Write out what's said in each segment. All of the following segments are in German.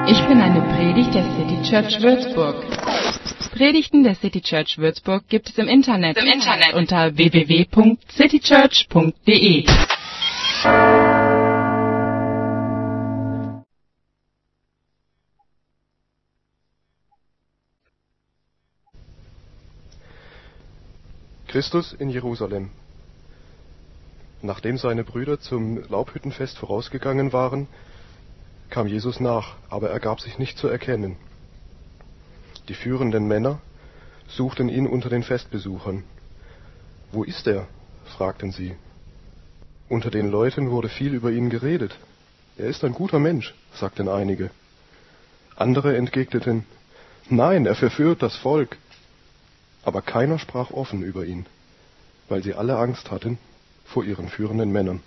Ich bin eine Predigt der City Church Würzburg. Predigten der City Church Würzburg gibt es im Internet unter www.citychurch.de. Christus in Jerusalem. Nachdem seine Brüder zum Laubhüttenfest vorausgegangen waren, kam Jesus nach, aber er gab sich nicht zu erkennen. Die führenden Männer suchten ihn unter den Festbesuchern. »Wo ist er?« fragten sie. Unter den Leuten wurde viel über ihn geredet. »Er ist ein guter Mensch«, sagten einige. Andere entgegneten, »Nein, er verführt das Volk.« Aber keiner sprach offen über ihn, weil sie alle Angst hatten vor ihren führenden Männern.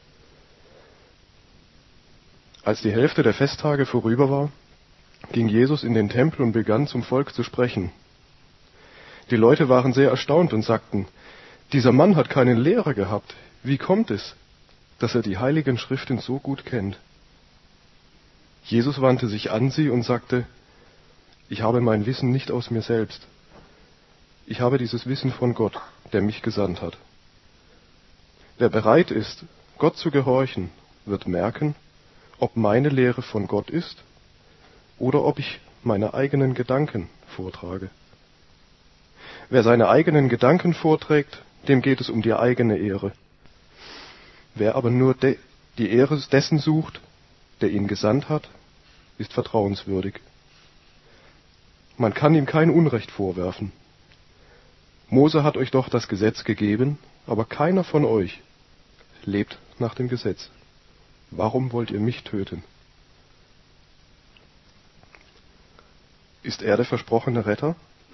Als die Hälfte der Festtage vorüber war, ging Jesus in den Tempel und begann zum Volk zu sprechen. Die Leute waren sehr erstaunt und sagten, »Dieser Mann hat keinen Lehrer gehabt. Wie kommt es, dass er die Heiligen Schriften so gut kennt?« Jesus wandte sich an sie und sagte, »Ich habe mein Wissen nicht aus mir selbst. Ich habe dieses Wissen von Gott, der mich gesandt hat. Wer bereit ist, Gott zu gehorchen, wird merken, ob meine Lehre von Gott ist oder ob ich meine eigenen Gedanken vortrage. Wer seine eigenen Gedanken vorträgt, dem geht es um die eigene Ehre. Wer aber nur die Ehre dessen sucht, der ihn gesandt hat, ist vertrauenswürdig. Man kann ihm kein Unrecht vorwerfen. Mose hat euch doch das Gesetz gegeben, aber keiner von euch lebt nach dem Gesetz. Warum wollt ihr mich töten? Ist er der versprochene Retter?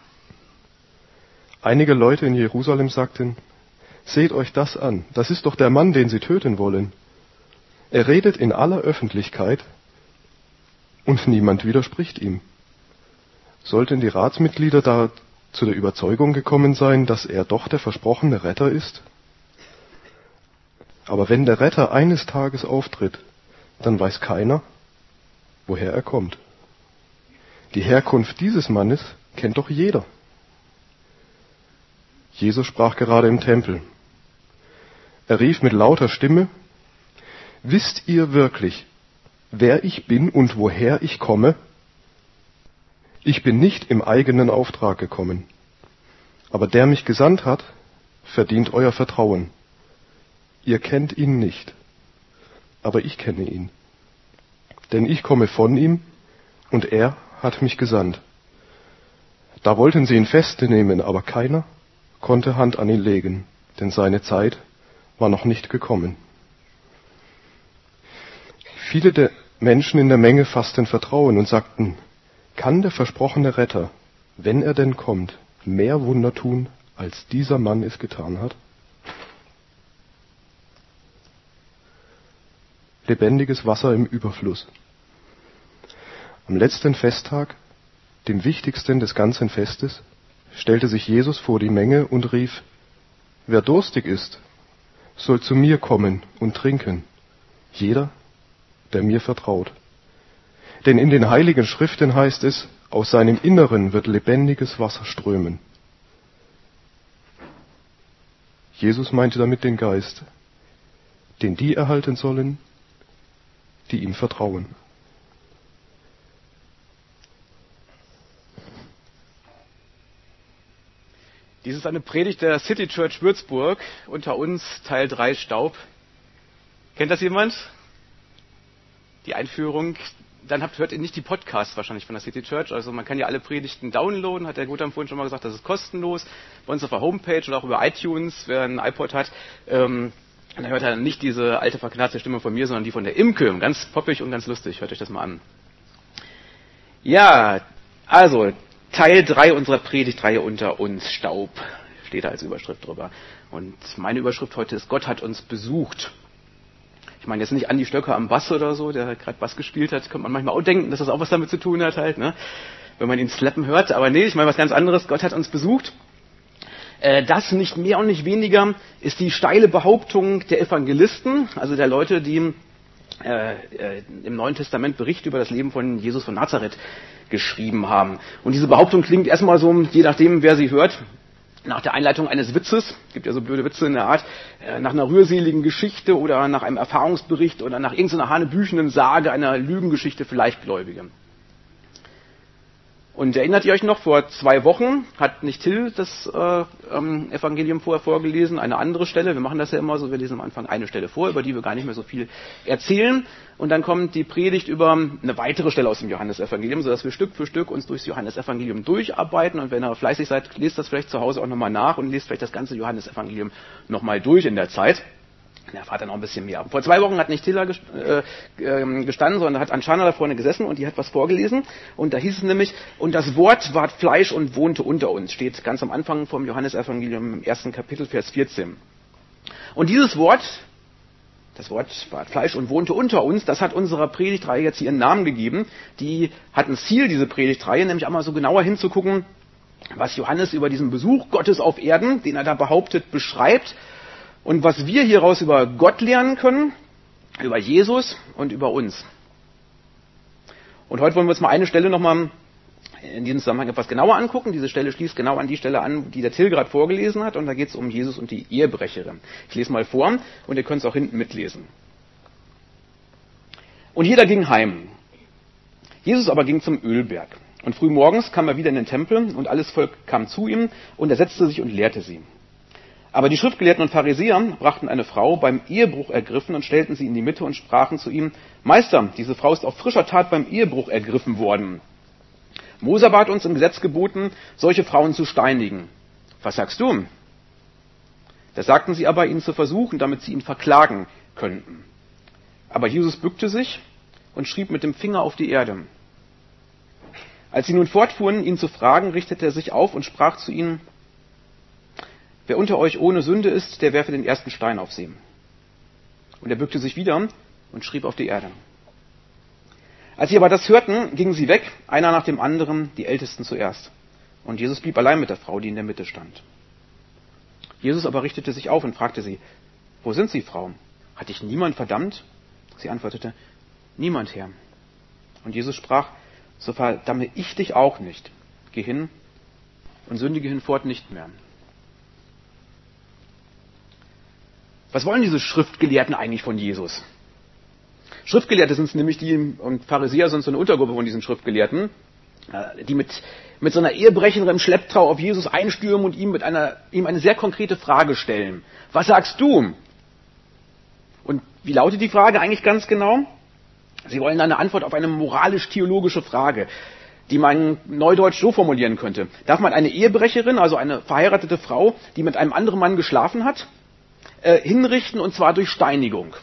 Einige Leute in Jerusalem sagten, seht euch das an, das ist doch der Mann, den sie töten wollen. Er redet in aller Öffentlichkeit und niemand widerspricht ihm. Sollten die Ratsmitglieder da zu der Überzeugung gekommen sein, dass er doch der versprochene Retter ist? Aber wenn der Retter eines Tages auftritt, dann weiß keiner, woher er kommt. Die Herkunft dieses Mannes kennt doch jeder. Jesus sprach gerade im Tempel. Er rief mit lauter Stimme, wisst ihr wirklich, wer ich bin und woher ich komme? Ich bin nicht im eigenen Auftrag gekommen, aber der mich gesandt hat, verdient euer Vertrauen. Ihr kennt ihn nicht, aber ich kenne ihn. Denn ich komme von ihm und er hat mich gesandt. Da wollten sie ihn festnehmen, aber keiner konnte Hand an ihn legen, denn seine Zeit war noch nicht gekommen. Viele der Menschen in der Menge fassten Vertrauen und sagten, kann der versprochene Retter, wenn er denn kommt, mehr Wunder tun, als dieser Mann es getan hat? Lebendiges Wasser im Überfluss. Am letzten Festtag, dem wichtigsten des ganzen Festes, stellte sich Jesus vor die Menge und rief, wer durstig ist, soll zu mir kommen und trinken, jeder, der mir vertraut. Denn in den Heiligen Schriften heißt es, aus seinem Inneren wird lebendiges Wasser strömen. Jesus meinte damit den Geist, den die erhalten sollen, die ihm vertrauen. Dies ist eine Predigt der City Church Würzburg, unter uns Teil 3 Staub. Kennt das jemand? Die Einführung. Dann hört ihr nicht die Podcasts wahrscheinlich von der City Church. Also man kann ja alle Predigten downloaden, hat der Gutam vorhin schon mal gesagt, das ist kostenlos. Bei uns auf der Homepage oder auch über iTunes, wer ein iPod hat. Dann hört er nicht diese alte verknarzte Stimme von mir, sondern die von der Imke. Ganz poppig und ganz lustig. Hört euch das mal an. Ja, also Teil 3 unserer Predigtreihe unter uns Staub. Steht da als Überschrift drüber. Und meine Überschrift heute ist, Gott hat uns besucht. Ich meine jetzt nicht Andi Stöcker am Bass oder so, der gerade Bass gespielt hat. Könnte man manchmal auch denken, dass das auch was damit zu tun hat halt, ne? Wenn man ihn slappen hört. Aber nee, ich meine was ganz anderes. Gott hat uns besucht. Das nicht mehr und nicht weniger ist die steile Behauptung der Evangelisten, also der Leute, die im Neuen Testament Bericht über das Leben von Jesus von Nazareth geschrieben haben. Und diese Behauptung klingt erstmal so, je nachdem, wer sie hört, nach der Einleitung eines Witzes, gibt ja so blöde Witze in der Art, nach einer rührseligen Geschichte oder nach einem Erfahrungsbericht oder nach irgendeiner hanebüchenen Sage einer Lügengeschichte für Leichtgläubige. Und erinnert ihr euch noch, vor 2 Wochen hat nicht Till das Evangelium vorher vorgelesen, eine andere Stelle. Wir machen das ja immer so, wir lesen am Anfang eine Stelle vor, über die wir gar nicht mehr so viel erzählen. Und dann kommt die Predigt über eine weitere Stelle aus dem Johannesevangelium, sodass wir Stück für Stück uns durchs Johannesevangelium durcharbeiten. Und wenn ihr fleißig seid, lest das vielleicht zu Hause auch nochmal nach und lest vielleicht das ganze Johannesevangelium nochmal durch in der Zeit. Der erfahrt dann noch ein bisschen mehr. Vor 2 Wochen hat nicht Tilla gestanden, sondern hat Anschana da vorne gesessen und die hat was vorgelesen. Und da hieß es nämlich, und das Wort ward Fleisch und wohnte unter uns. Steht ganz am Anfang vom Johannesevangelium im 1. Kapitel, Vers 14. Und dieses Wort, das Wort ward Fleisch und wohnte unter uns, das hat unserer Predigtreihe jetzt hier einen Namen gegeben. Die hat ein Ziel, diese Predigtreihe, nämlich einmal so genauer hinzugucken, was Johannes über diesen Besuch Gottes auf Erden, den er da behauptet, beschreibt. Und was wir hieraus über Gott lernen können, über Jesus und über uns. Und heute wollen wir uns mal eine Stelle nochmal in diesem Zusammenhang etwas genauer angucken. Diese Stelle schließt genau an die Stelle an, die der Till gerade vorgelesen hat. Und da geht es um Jesus und die Ehebrecherin. Ich lese mal vor und ihr könnt es auch hinten mitlesen. Und jeder ging heim. Jesus aber ging zum Ölberg. Und frühmorgens kam er wieder in den Tempel und alles Volk kam zu ihm und er setzte sich und lehrte sie. Aber die Schriftgelehrten und Pharisäer brachten eine Frau beim Ehebruch ergriffen und stellten sie in die Mitte und sprachen zu ihm, Meister, diese Frau ist auf frischer Tat beim Ehebruch ergriffen worden. Mose hat uns im Gesetz geboten, solche Frauen zu steinigen. Was sagst du? Das sagten sie aber, ihn zu versuchen, damit sie ihn verklagen könnten. Aber Jesus bückte sich und schrieb mit dem Finger auf die Erde. Als sie nun fortfuhren, ihn zu fragen, richtete er sich auf und sprach zu ihnen, wer unter euch ohne Sünde ist, der werfe den ersten Stein auf sie. Und er bückte sich wieder und schrieb auf die Erde. Als sie aber das hörten, gingen sie weg, einer nach dem anderen, die Ältesten zuerst. Und Jesus blieb allein mit der Frau, die in der Mitte stand. Jesus aber richtete sich auf und fragte sie, wo sind Sie, Frau? Hat dich niemand verdammt? Sie antwortete, niemand, Herr. Und Jesus sprach, so verdamme ich dich auch nicht. Geh hin und sündige hinfort nicht mehr. Was wollen diese Schriftgelehrten eigentlich von Jesus? Schriftgelehrte sind es nämlich und Pharisäer sind so eine Untergruppe von diesen Schriftgelehrten, die mit so einer Ehebrecherin im Schlepptau auf Jesus einstürmen und ihm eine sehr konkrete Frage stellen. Was sagst du? Und wie lautet die Frage eigentlich ganz genau? Sie wollen eine Antwort auf eine moralisch-theologische Frage, die man neudeutsch so formulieren könnte. Darf man eine Ehebrecherin, also eine verheiratete Frau, die mit einem anderen Mann geschlafen hat, hinrichten, und zwar durch Steinigung?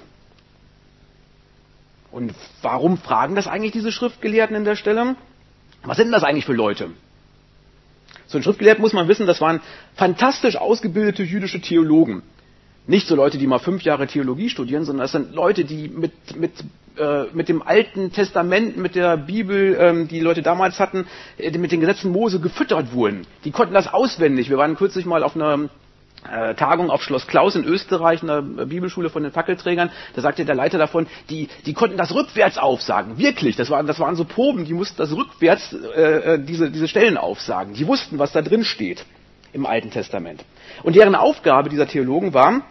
Und warum fragen das eigentlich diese Schriftgelehrten in der Stelle? Was sind das eigentlich für Leute? So ein Schriftgelehrten muss man wissen, das waren fantastisch ausgebildete jüdische Theologen. Nicht so Leute, die mal 5 Jahre Theologie studieren, sondern das sind Leute, die mit dem Alten Testament, mit der Bibel, die Leute damals hatten, mit den Gesetzen Mose gefüttert wurden. Die konnten das auswendig. Wir waren kürzlich mal auf einer Tagung auf Schloss Klaus in Österreich, einer Bibelschule von den Fackelträgern. Da sagte der Leiter davon, die konnten das rückwärts aufsagen. Wirklich, das waren so Proben, die mussten das rückwärts, diese Stellen aufsagen. Die wussten, was da drin steht im Alten Testament. Und deren Aufgabe dieser Theologen war,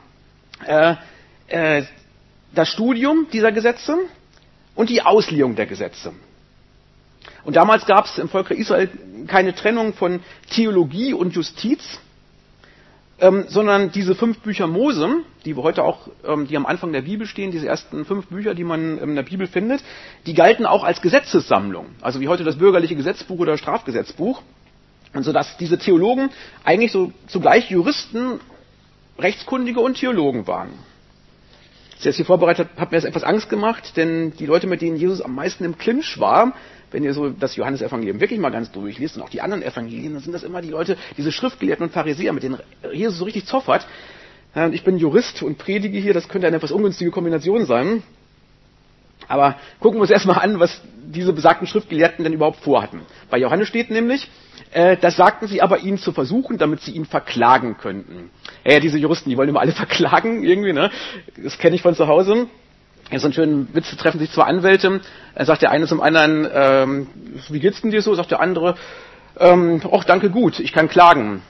das Studium dieser Gesetze und die Auslegung der Gesetze. Und damals gab es im Volk Israel keine Trennung von Theologie und Justiz, sondern diese 5 Bücher Mose, die wir heute auch, die am Anfang der Bibel stehen, diese ersten 5 Bücher, die man in der Bibel findet, die galten auch als Gesetzessammlung. Also wie heute das bürgerliche Gesetzbuch oder Strafgesetzbuch. Und so dass diese Theologen eigentlich so zugleich Juristen, Rechtskundige und Theologen waren. Als ich das hier vorbereitet habe, hat mir das etwas Angst gemacht, denn die Leute, mit denen Jesus am meisten im Clinch war, wenn ihr so das Johannesevangelium wirklich mal ganz durchliest und auch die anderen Evangelien, dann sind das immer die Leute, diese Schriftgelehrten und Pharisäer, mit denen Jesus so richtig Zoff hat. Ich bin Jurist und predige hier, das könnte eine etwas ungünstige Kombination sein. Aber gucken wir uns erstmal an, was diese besagten Schriftgelehrten denn überhaupt vorhatten. Bei Johannes steht nämlich, das sagten sie aber, ihn zu versuchen, damit sie ihn verklagen könnten. Diese Juristen, die wollen immer alle verklagen irgendwie, ne? Das kenne ich von zu Hause. Jetzt so einen schönen Witz, treffen sich zwei Anwälte, sagt der eine zum anderen, wie geht's denn dir so? Sagt der andere, ach, danke, gut, ich kann klagen.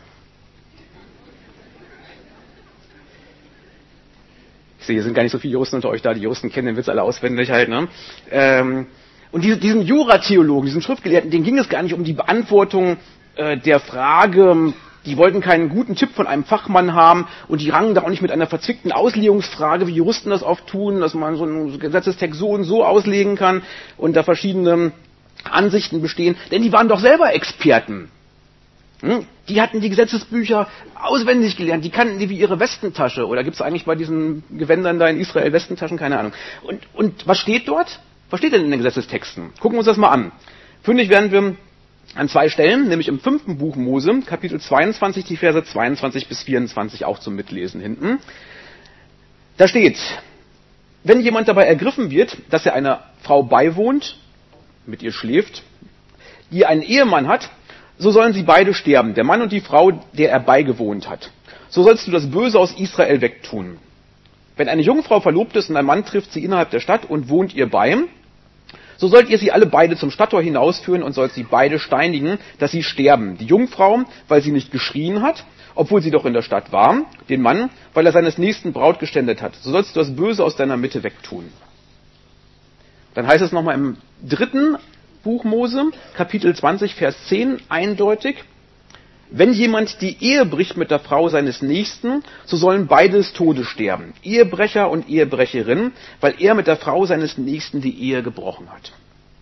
Ich sehe, hier sind gar nicht so viele Juristen unter euch da, die Juristen kennen den Witz alle auswendig halt, ne? Und diesen Juratheologen, diesen Schriftgelehrten, denen ging es gar nicht um die Beantwortung der Frage, die wollten keinen guten Tipp von einem Fachmann haben und die rangen da auch nicht mit einer verzwickten Auslegungsfrage, wie Juristen das oft tun, dass man so einen Gesetzestext so und so auslegen kann und da verschiedene Ansichten bestehen, denn die waren doch selber Experten. Die hatten die Gesetzesbücher auswendig gelernt, die kannten die wie ihre Westentasche. Oder gibt es eigentlich bei diesen Gewändern da in Israel Westentaschen? Keine Ahnung. Und was steht dort? Was steht denn in den Gesetzestexten? Gucken wir uns das mal an. Fündig werden wir an zwei Stellen, nämlich im 5. Buch Mose, Kapitel 22, die Verse 22 bis 24 auch zum Mitlesen hinten. Da steht, wenn jemand dabei ergriffen wird, dass er einer Frau beiwohnt, mit ihr schläft, die einen Ehemann hat, so sollen sie beide sterben, der Mann und die Frau, der er beigewohnt hat. So sollst du das Böse aus Israel wegtun. Wenn eine Jungfrau verlobt ist und ein Mann trifft sie innerhalb der Stadt und wohnt ihr bei, so sollt ihr sie alle beide zum Stadttor hinausführen und sollt sie beide steinigen, dass sie sterben. Die Jungfrau, weil sie nicht geschrien hat, obwohl sie doch in der Stadt war, den Mann, weil er seines nächsten Braut geständet hat. So sollst du das Böse aus deiner Mitte wegtun. Dann heißt es nochmal im 3. Buch Mose, Kapitel 20, Vers 10, eindeutig, wenn jemand die Ehe bricht mit der Frau seines Nächsten, so sollen beide des Todes sterben, Ehebrecher und Ehebrecherin, weil er mit der Frau seines Nächsten die Ehe gebrochen hat.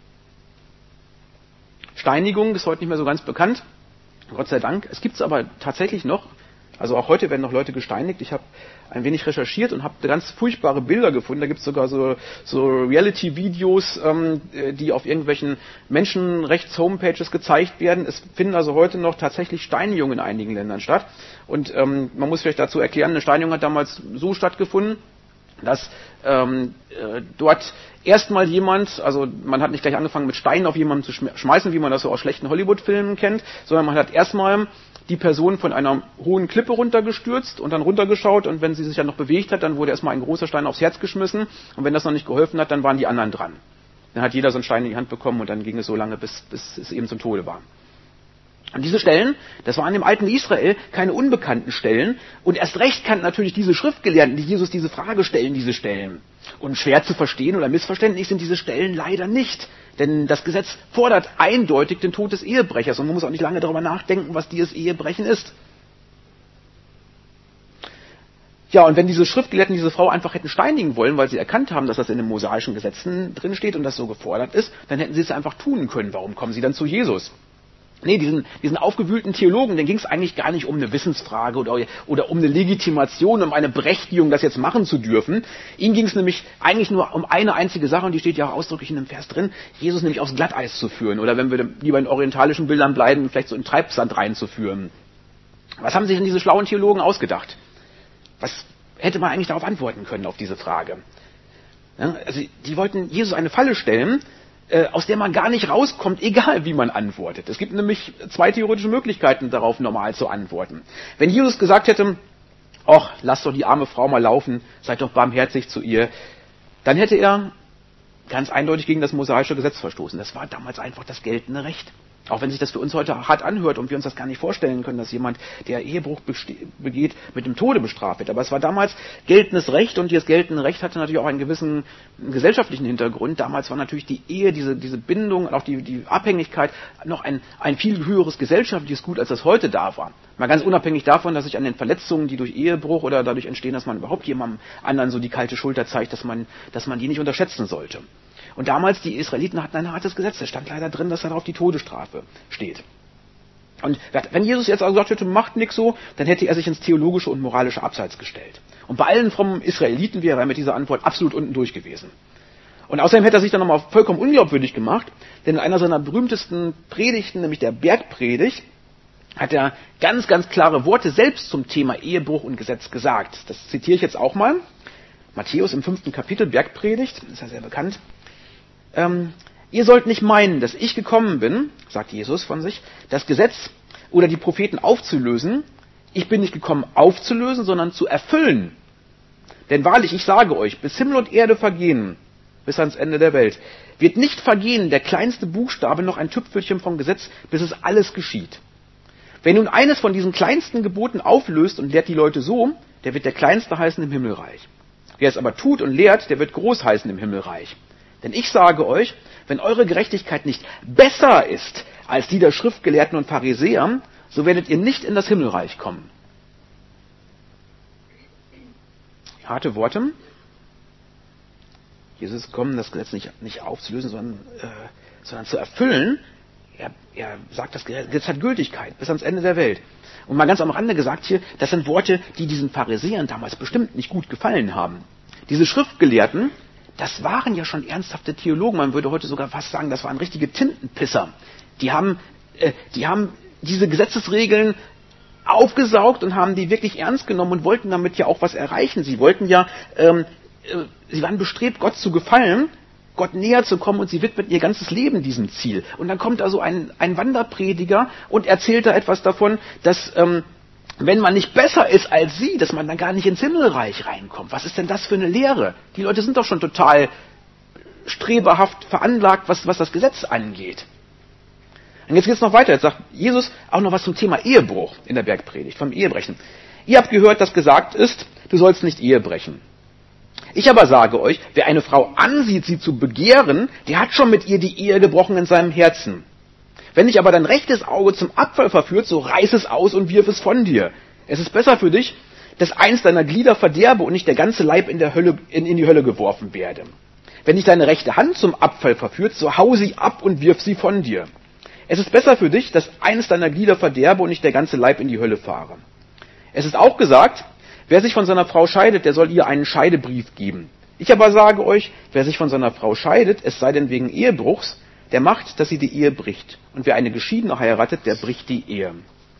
Steinigung ist heute nicht mehr so ganz bekannt, Gott sei Dank. Es gibt es aber tatsächlich noch. Also auch heute werden noch Leute gesteinigt. Ich habe ein wenig recherchiert und habe ganz furchtbare Bilder gefunden. Da gibt es sogar so Reality-Videos, die auf irgendwelchen Menschenrechts-Homepages gezeigt werden. Es finden also heute noch tatsächlich Steinigungen in einigen Ländern statt. Und man muss vielleicht dazu erklären, eine Steinigung hat damals so stattgefunden, dass dort erstmal jemand, also man hat nicht gleich angefangen mit Steinen auf jemanden zu schmeißen, wie man das so aus schlechten Hollywood-Filmen kennt, sondern man hat erstmal die Person von einer hohen Klippe runtergestürzt und dann runtergeschaut und wenn sie sich dann noch bewegt hat, dann wurde erstmal ein großer Stein aufs Herz geschmissen und wenn das noch nicht geholfen hat, dann waren die anderen dran. Dann hat jeder so einen Stein in die Hand bekommen und dann ging es so lange, bis es eben zum Tode war. Und diese Stellen, das waren im alten Israel keine unbekannten Stellen und erst recht kannten natürlich diese Schriftgelehrten, die Jesus diese Frage stellen, diese Stellen. Und schwer zu verstehen oder missverständlich sind diese Stellen leider nicht. Denn das Gesetz fordert eindeutig den Tod des Ehebrechers und man muss auch nicht lange darüber nachdenken, was dieses Ehebrechen ist. Ja, und wenn diese Schriftgelehrten diese Frau einfach hätten steinigen wollen, weil sie erkannt haben, dass das in den mosaischen Gesetzen drin steht und das so gefordert ist, dann hätten sie es einfach tun können. Warum kommen sie dann zu Jesus? Nee, diesen aufgewühlten Theologen, denen ging es eigentlich gar nicht um eine Wissensfrage oder um eine Legitimation, um eine Berechtigung, das jetzt machen zu dürfen. Ihnen ging es nämlich eigentlich nur um eine einzige Sache, und die steht ja auch ausdrücklich in dem Vers drin, Jesus nämlich aufs Glatteis zu führen. Oder wenn wir lieber in orientalischen Bildern bleiben, vielleicht so in Treibsand reinzuführen. Was haben sich denn diese schlauen Theologen ausgedacht? Was hätte man eigentlich darauf antworten können, auf diese Frage? Ja, also die wollten Jesus eine Falle stellen, aus der man gar nicht rauskommt, egal wie man antwortet. Es gibt nämlich zwei theoretische Möglichkeiten, darauf normal zu antworten. Wenn Jesus gesagt hätte, ach, lasst doch die arme Frau mal laufen, seid doch barmherzig zu ihr, dann hätte er ganz eindeutig gegen das mosaische Gesetz verstoßen. Das war damals einfach das geltende Recht. Auch wenn sich das für uns heute hart anhört und wir uns das gar nicht vorstellen können, dass jemand, der Ehebruch begeht, mit dem Tode bestraft wird. Aber es war damals geltendes Recht und dieses geltende Recht hatte natürlich auch einen gewissen gesellschaftlichen Hintergrund. Damals war natürlich die Ehe, diese Bindung und auch die Abhängigkeit noch ein viel höheres gesellschaftliches Gut, als das heute da war. Mal ganz unabhängig davon, dass sich an den Verletzungen, die durch Ehebruch oder dadurch entstehen, dass man überhaupt jemandem anderen so die kalte Schulter zeigt, dass man die nicht unterschätzen sollte. Und damals, die Israeliten hatten ein hartes Gesetz. Da stand leider drin, dass darauf die Todesstrafe steht. Und wenn Jesus jetzt also gesagt hätte, macht nichts so, dann hätte er sich ins theologische und moralische Abseits gestellt. Und bei allen frommen Israeliten wäre er mit dieser Antwort absolut unten durch gewesen. Und außerdem hätte er sich dann nochmal vollkommen unglaubwürdig gemacht, denn in einer seiner berühmtesten Predigten, nämlich der Bergpredigt, hat er ganz, ganz klare Worte selbst zum Thema Ehebruch und Gesetz gesagt. Das zitiere ich jetzt auch mal. Matthäus im 5. Kapitel, Bergpredigt, ist ja sehr bekannt. Ihr sollt nicht meinen, dass ich gekommen bin, sagt Jesus von sich, das Gesetz oder die Propheten aufzulösen. Ich bin nicht gekommen aufzulösen, sondern zu erfüllen. Denn wahrlich, ich sage euch, bis Himmel und Erde vergehen, bis ans Ende der Welt, wird nicht vergehen der kleinste Buchstabe noch ein Tüpfelchen vom Gesetz, bis es alles geschieht. Wer nun eines von diesen kleinsten Geboten auflöst und lehrt die Leute so, der wird der Kleinste heißen im Himmelreich. Wer es aber tut und lehrt, der wird groß heißen im Himmelreich. Denn ich sage euch, wenn eure Gerechtigkeit nicht besser ist als die der Schriftgelehrten und Pharisäer, so werdet ihr nicht in das Himmelreich kommen. Harte Worte. Jesus ist gekommen, das Gesetz nicht aufzulösen, sondern zu erfüllen. Er sagt, das Gesetz hat Gültigkeit bis ans Ende der Welt. Und mal ganz am Rande gesagt hier, das sind Worte, die diesen Pharisäern damals bestimmt nicht gut gefallen haben. Diese Schriftgelehrten, das waren ja schon ernsthafte Theologen. Man würde heute sogar fast sagen, das waren richtige Tintenpisser. Die haben diese Gesetzesregeln aufgesaugt und haben die wirklich ernst genommen und wollten damit ja auch was erreichen. Sie wollten ja, sie waren bestrebt, Gott zu gefallen, Gott näher zu kommen, und sie widmet ihr ganzes Leben diesem Ziel. Und dann kommt da so ein Wanderprediger und erzählt da etwas davon, dass wenn man nicht besser ist als sie, dass man dann gar nicht ins Himmelreich reinkommt. Was ist denn das für eine Lehre? Die Leute sind doch schon total streberhaft veranlagt, was das Gesetz angeht. Und jetzt geht es noch weiter. Jetzt sagt Jesus auch noch was zum Thema Ehebruch in der Bergpredigt, vom Ehebrechen. Ihr habt gehört, dass gesagt ist, du sollst nicht Ehe brechen. Ich aber sage euch, wer eine Frau ansieht, sie zu begehren, der hat schon mit ihr die Ehe gebrochen in seinem Herzen. Wenn dich aber dein rechtes Auge zum Abfall verführt, so reiß es aus und wirf es von dir. Es ist besser für dich, dass eins deiner Glieder verderbe und nicht der ganze Leib in die Hölle geworfen werde. Wenn dich deine rechte Hand zum Abfall verführt, so hau sie ab und wirf sie von dir. Es ist besser für dich, dass eines deiner Glieder verderbe und nicht der ganze Leib in die Hölle fahre. Es ist auch gesagt, wer sich von seiner Frau scheidet, der soll ihr einen Scheidebrief geben. Ich aber sage euch, wer sich von seiner Frau scheidet, es sei denn wegen Ehebruchs, der macht, dass sie die Ehe bricht. Und wer eine Geschiedene heiratet, der bricht die Ehe.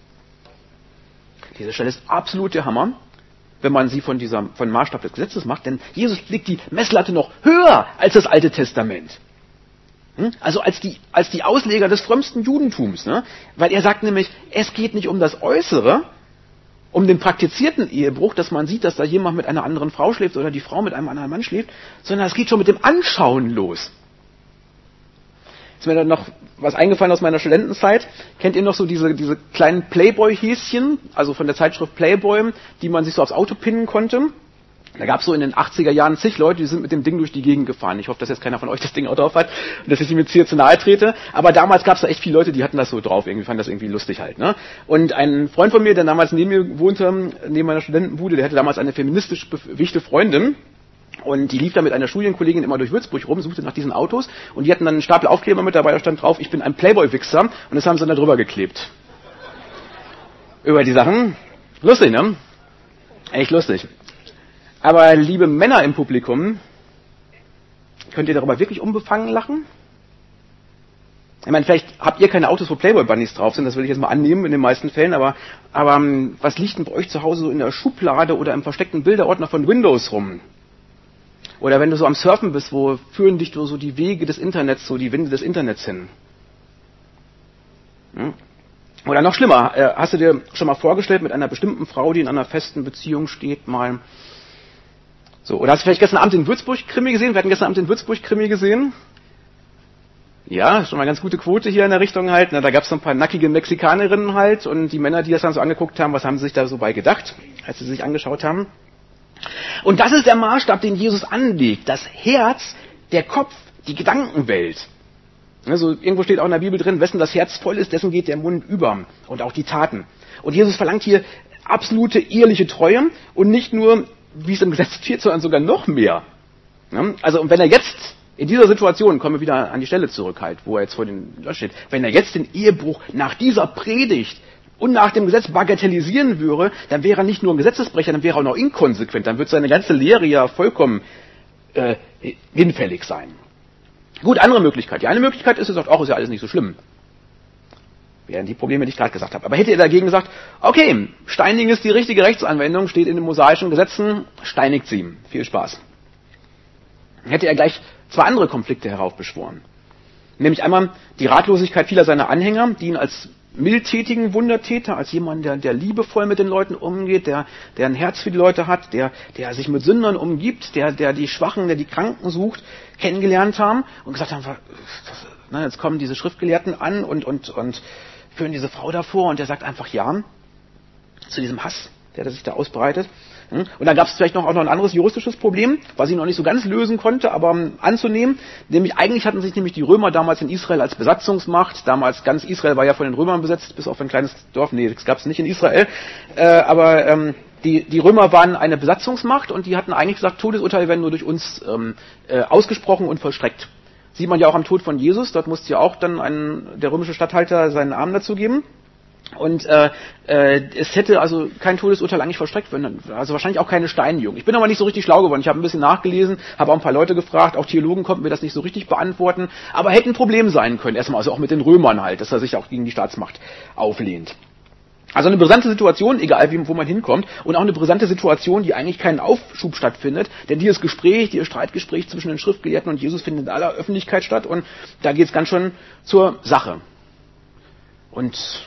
Diese Stelle ist absolut der Hammer, wenn man sie von Maßstab des Gesetzes macht, denn Jesus legt die Messlatte noch höher als das Alte Testament. Also als die Ausleger des frömmsten Judentums, ne? Weil er sagt nämlich, es geht nicht um das Äußere, um den praktizierten Ehebruch, dass man sieht, dass da jemand mit einer anderen Frau schläft oder die Frau mit einem anderen Mann schläft, sondern es geht schon mit dem Anschauen los. Ist mir dann noch was eingefallen aus meiner Studentenzeit. Kennt ihr noch so diese kleinen Playboy-Häschen, also von der Zeitschrift Playboy, die man sich so aufs Auto pinnen konnte? Da gab es so in den 80er Jahren zig Leute, die sind mit dem Ding durch die Gegend gefahren. Ich hoffe, dass jetzt keiner von euch das Ding auch drauf hat und dass ich ihm jetzt hier zu nahe trete. Aber damals gab es da echt viele Leute, die hatten das so drauf. Irgendwie fanden das irgendwie lustig halt. Ne? Und ein Freund von mir, der damals neben mir wohnte, neben meiner Studentenbude, der hatte damals eine feministisch bewichte Freundin. Und die lief da mit einer Studienkollegin immer durch Würzburg rum, suchte nach diesen Autos. Und die hatten dann einen Stapel Aufkleber mit dabei, da stand drauf, ich bin ein Playboy-Wichser. Und das haben sie dann da drüber geklebt. Über die Sachen. Lustig, ne? Echt lustig. Aber liebe Männer im Publikum, könnt ihr darüber wirklich unbefangen lachen? Ich meine, vielleicht habt ihr keine Autos, wo Playboy-Bunnies drauf sind, das will ich jetzt mal annehmen in den meisten Fällen, aber was liegt denn bei euch zu Hause so in der Schublade oder im versteckten Bilderordner von Windows rum? Oder wenn du so am Surfen bist, wo führen dich so die Wege des Internets, so die Winde des Internets hin? Oder noch schlimmer, hast du dir schon mal vorgestellt, mit einer bestimmten Frau, die in einer festen Beziehung steht, mal so, oder hast du vielleicht gestern Abend den Würzburg-Krimi gesehen? Wir hatten gestern Abend den Würzburg-Krimi gesehen. Ja, schon mal eine ganz gute Quote hier in der Richtung halt. Na, da gab es so ein paar nackige Mexikanerinnen halt und die Männer, die das dann so angeguckt haben, was haben sie sich da so bei gedacht, als sie sich angeschaut haben? Und das ist der Maßstab, den Jesus anlegt. Das Herz, der Kopf, die Gedankenwelt. Also irgendwo steht auch in der Bibel drin, wessen das Herz voll ist, dessen geht der Mund über. Und auch die Taten. Und Jesus verlangt hier absolute eheliche Treue und nicht nur, wie es im Gesetz steht, sondern sogar noch mehr. Also und wenn er jetzt in dieser Situation, kommen wir wieder an die Stelle zurück halt, wo er jetzt vor den Leuten steht, wenn er jetzt den Ehebruch nach dieser Predigt und nach dem Gesetz bagatellisieren würde, dann wäre er nicht nur ein Gesetzesbrecher, dann wäre er auch noch inkonsequent, dann würde seine ganze Lehre ja vollkommen hinfällig sein. Gut, andere Möglichkeit. Die eine Möglichkeit ist, er sagt, ist ja alles nicht so schlimm. Wären die Probleme, die ich gerade gesagt habe. Aber hätte er dagegen gesagt, okay, Steinigen ist die richtige Rechtsanwendung, steht in den mosaischen Gesetzen, steinigt sie. Viel Spaß. Dann hätte er gleich zwei andere Konflikte heraufbeschworen. Nämlich einmal die Ratlosigkeit vieler seiner Anhänger, die ihn als mildtätigen Wundertäter, als jemand, der liebevoll mit den Leuten umgeht, der ein Herz für die Leute hat, der sich mit Sündern umgibt, der die Schwachen, der die Kranken sucht, kennengelernt haben und gesagt haben, jetzt kommen diese Schriftgelehrten an und führen diese Frau davor und der sagt einfach ja zu diesem Hass, der sich da ausbreitet. Und dann gab es vielleicht auch noch ein anderes juristisches Problem, was ich noch nicht so ganz lösen konnte, aber anzunehmen. Nämlich eigentlich hatten sich die Römer damals in Israel als Besatzungsmacht, damals ganz Israel war ja von den Römern besetzt, bis auf ein kleines Dorf, das gab es nicht in Israel, aber die Römer waren eine Besatzungsmacht und die hatten eigentlich gesagt, Todesurteile werden nur durch uns ausgesprochen und vollstreckt. Sieht man ja auch am Tod von Jesus, dort musste ja auch dann der römische Statthalter seinen Arm dazu geben. Und es hätte also kein Todesurteil eigentlich vollstreckt werden, also wahrscheinlich auch keine Steinigung. Ich bin aber nicht so richtig schlau geworden. Ich habe ein bisschen nachgelesen, habe auch ein paar Leute gefragt, auch Theologen konnten mir das nicht so richtig beantworten, aber hätte ein Problem sein können, erstmal, also auch mit den Römern halt, dass er sich auch gegen die Staatsmacht auflehnt. Also eine brisante Situation, egal wo man hinkommt, und auch eine brisante Situation, die eigentlich keinen Aufschub stattfindet, denn dieses Streitgespräch zwischen den Schriftgelehrten und Jesus findet in aller Öffentlichkeit statt und da geht es ganz schön zur Sache. Und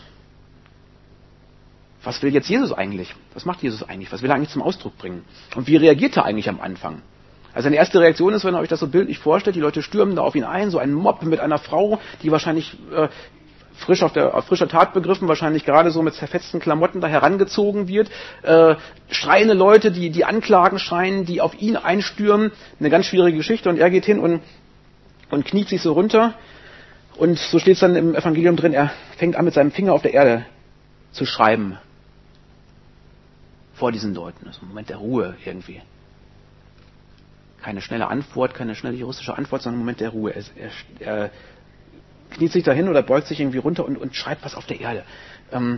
was will jetzt Jesus eigentlich? Was macht Jesus eigentlich? Was will er eigentlich zum Ausdruck bringen? Und wie reagiert er eigentlich am Anfang? Also eine erste Reaktion ist, wenn ihr euch das so bildlich vorstellt, die Leute stürmen da auf ihn ein, so ein Mob mit einer Frau, die wahrscheinlich auf frischer Tat begriffen, wahrscheinlich gerade so mit zerfetzten Klamotten da herangezogen wird, schreiende Leute, die Anklagen schreien, die auf ihn einstürmen, eine ganz schwierige Geschichte und er geht hin und kniet sich so runter und so steht es dann im Evangelium drin, er fängt an mit seinem Finger auf der Erde zu schreiben. Vor diesen Leuten. Das ist ein Moment der Ruhe irgendwie. Keine schnelle Antwort, keine schnelle juristische Antwort, sondern ein Moment der Ruhe. Er kniet sich dahin oder beugt sich irgendwie runter und schreibt was auf der Erde. Und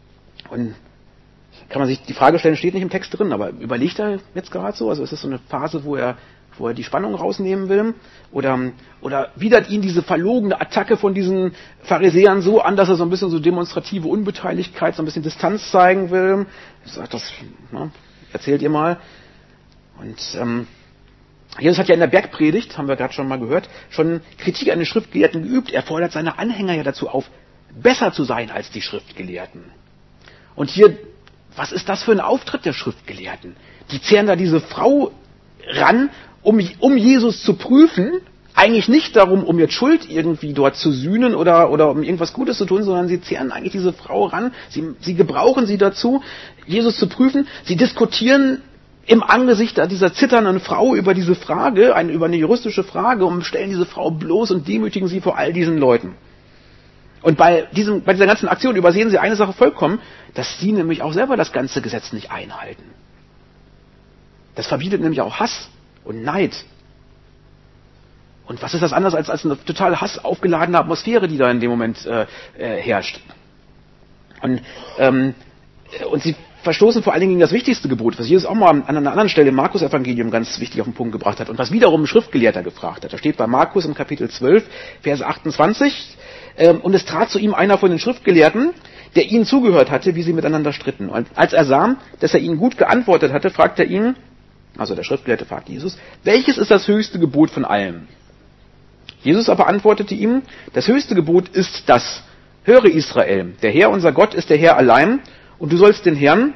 kann man sich die Frage stellen, steht nicht im Text drin, aber überlegt er jetzt gerade so? Also ist es so eine Phase, wo er die Spannung rausnehmen will? Oder widert ihn diese verlogene Attacke von diesen Pharisäern so an, dass er so ein bisschen so demonstrative Unbeteiligkeit, so ein bisschen Distanz zeigen will? Er sagt das, erzählt ihr mal. Und Jesus hat ja in der Bergpredigt, haben wir gerade schon mal gehört, schon Kritik an den Schriftgelehrten geübt. Er fordert seine Anhänger ja dazu auf, besser zu sein als die Schriftgelehrten. Und hier, was ist das für ein Auftritt der Schriftgelehrten? Die zehren da diese Frau ran, um Jesus zu prüfen, eigentlich nicht darum, um jetzt Schuld irgendwie dort zu sühnen oder um irgendwas Gutes zu tun, sondern sie zehren eigentlich diese Frau ran, sie gebrauchen sie dazu, Jesus zu prüfen, sie diskutieren im Angesicht dieser zitternden Frau über diese Frage, über eine juristische Frage und stellen diese Frau bloß und demütigen sie vor all diesen Leuten. Und bei dieser ganzen Aktion übersehen sie eine Sache vollkommen, dass sie nämlich auch selber das ganze Gesetz nicht einhalten. Das verbietet nämlich auch Hass und Neid. Und was ist das anders als eine total hassaufgeladene Atmosphäre, die da in dem Moment herrscht? Und sie verstoßen vor allen Dingen gegen das wichtigste Gebot, was Jesus auch mal an einer anderen Stelle im Markus-Evangelium ganz wichtig auf den Punkt gebracht hat und was wiederum ein Schriftgelehrter gefragt hat. Da steht bei Markus im Kapitel 12, Verse 28, und es trat zu ihm einer von den Schriftgelehrten, der ihnen zugehört hatte, wie sie miteinander stritten. Und als er sah, dass er ihnen gut geantwortet hatte, fragte er ihn, also der Schriftgelehrte fragte Jesus, welches ist das höchste Gebot von allem? Jesus aber antwortete ihm, das höchste Gebot ist das, höre Israel, der Herr unser Gott ist der Herr allein, und du sollst den Herrn,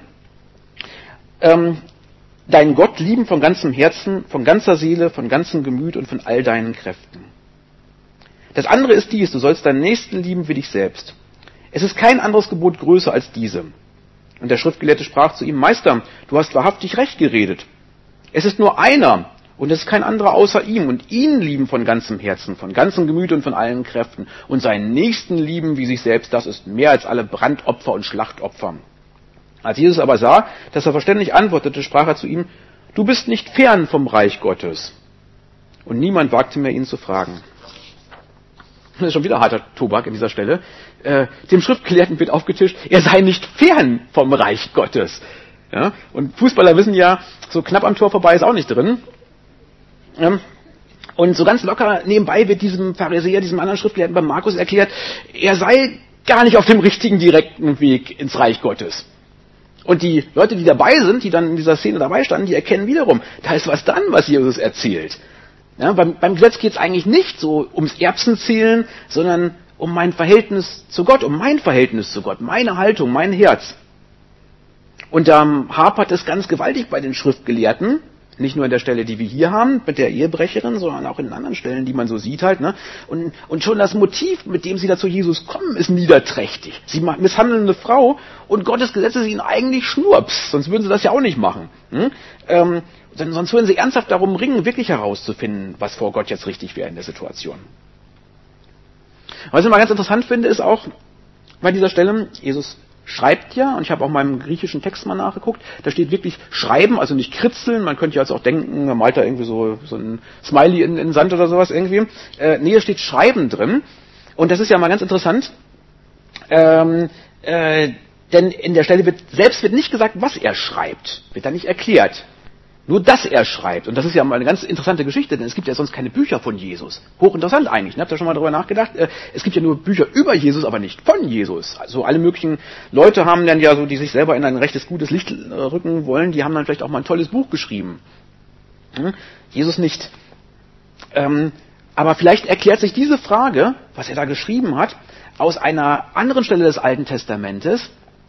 deinen Gott lieben von ganzem Herzen, von ganzer Seele, von ganzem Gemüt und von all deinen Kräften. Das andere ist dies, du sollst deinen Nächsten lieben wie dich selbst. Es ist kein anderes Gebot größer als diese. Und der Schriftgelehrte sprach zu ihm, Meister, du hast wahrhaftig recht geredet. Es ist nur einer, und es ist kein anderer außer ihm, und ihn lieben von ganzem Herzen, von ganzem Gemüt und von allen Kräften, und seinen Nächsten lieben wie sich selbst, das ist mehr als alle Brandopfer und Schlachtopfer. Als Jesus aber sah, dass er verständlich antwortete, sprach er zu ihm, du bist nicht fern vom Reich Gottes. Und niemand wagte mehr, ihn zu fragen. Das ist schon wieder harter Tobak an dieser Stelle. Dem Schriftgelehrten wird aufgetischt, er sei nicht fern vom Reich Gottes. Ja? Und Fußballer wissen ja, so knapp am Tor vorbei ist auch nicht drin. Und so ganz locker nebenbei wird diesem Pharisäer, diesem anderen Schriftgelehrten bei Markus erklärt, er sei gar nicht auf dem richtigen, direkten Weg ins Reich Gottes. Und die Leute, die dabei sind, die dann in dieser Szene dabei standen, die erkennen wiederum, da ist was dran, was Jesus erzählt. Ja, beim Gesetz geht es eigentlich nicht so ums Erbsenzählen, sondern um mein Verhältnis zu Gott, meine Haltung, mein Herz. Und da hapert es ganz gewaltig bei den Schriftgelehrten, nicht nur an der Stelle, die wir hier haben, mit der Ehebrecherin, sondern auch in anderen Stellen, die man so sieht halt. Ne? Und schon das Motiv, mit dem sie da zu Jesus kommen, ist niederträchtig. Sie misshandeln eine Frau und Gottes Gesetz ist ihnen eigentlich Schnurps, sonst würden sie das ja auch nicht machen. Sonst würden sie ernsthaft darum ringen, wirklich herauszufinden, was vor Gott jetzt richtig wäre in der Situation. Was ich mal ganz interessant finde, ist auch bei dieser Stelle, Jesus schreibt ja, und ich habe auch meinem griechischen Text mal nachgeguckt, da steht wirklich schreiben, also nicht kritzeln, man könnte ja jetzt auch denken, man malt da irgendwie so ein Smiley in den Sand oder sowas irgendwie. Nee, da steht schreiben drin, und das ist ja mal ganz interessant, denn in der Stelle wird nicht gesagt, was er schreibt, wird da nicht erklärt. Nur, dass er schreibt. Und das ist ja mal eine ganz interessante Geschichte, denn es gibt ja sonst keine Bücher von Jesus. Hochinteressant eigentlich. Habt ihr schon mal darüber nachgedacht? Es gibt ja nur Bücher über Jesus, aber nicht von Jesus. Also alle möglichen Leute haben dann ja so, die sich selber in ein rechtes gutes Licht rücken wollen, die haben dann vielleicht auch mal ein tolles Buch geschrieben. Jesus nicht. Aber vielleicht erklärt sich diese Frage, was er da geschrieben hat, aus einer anderen Stelle des Alten Testamentes,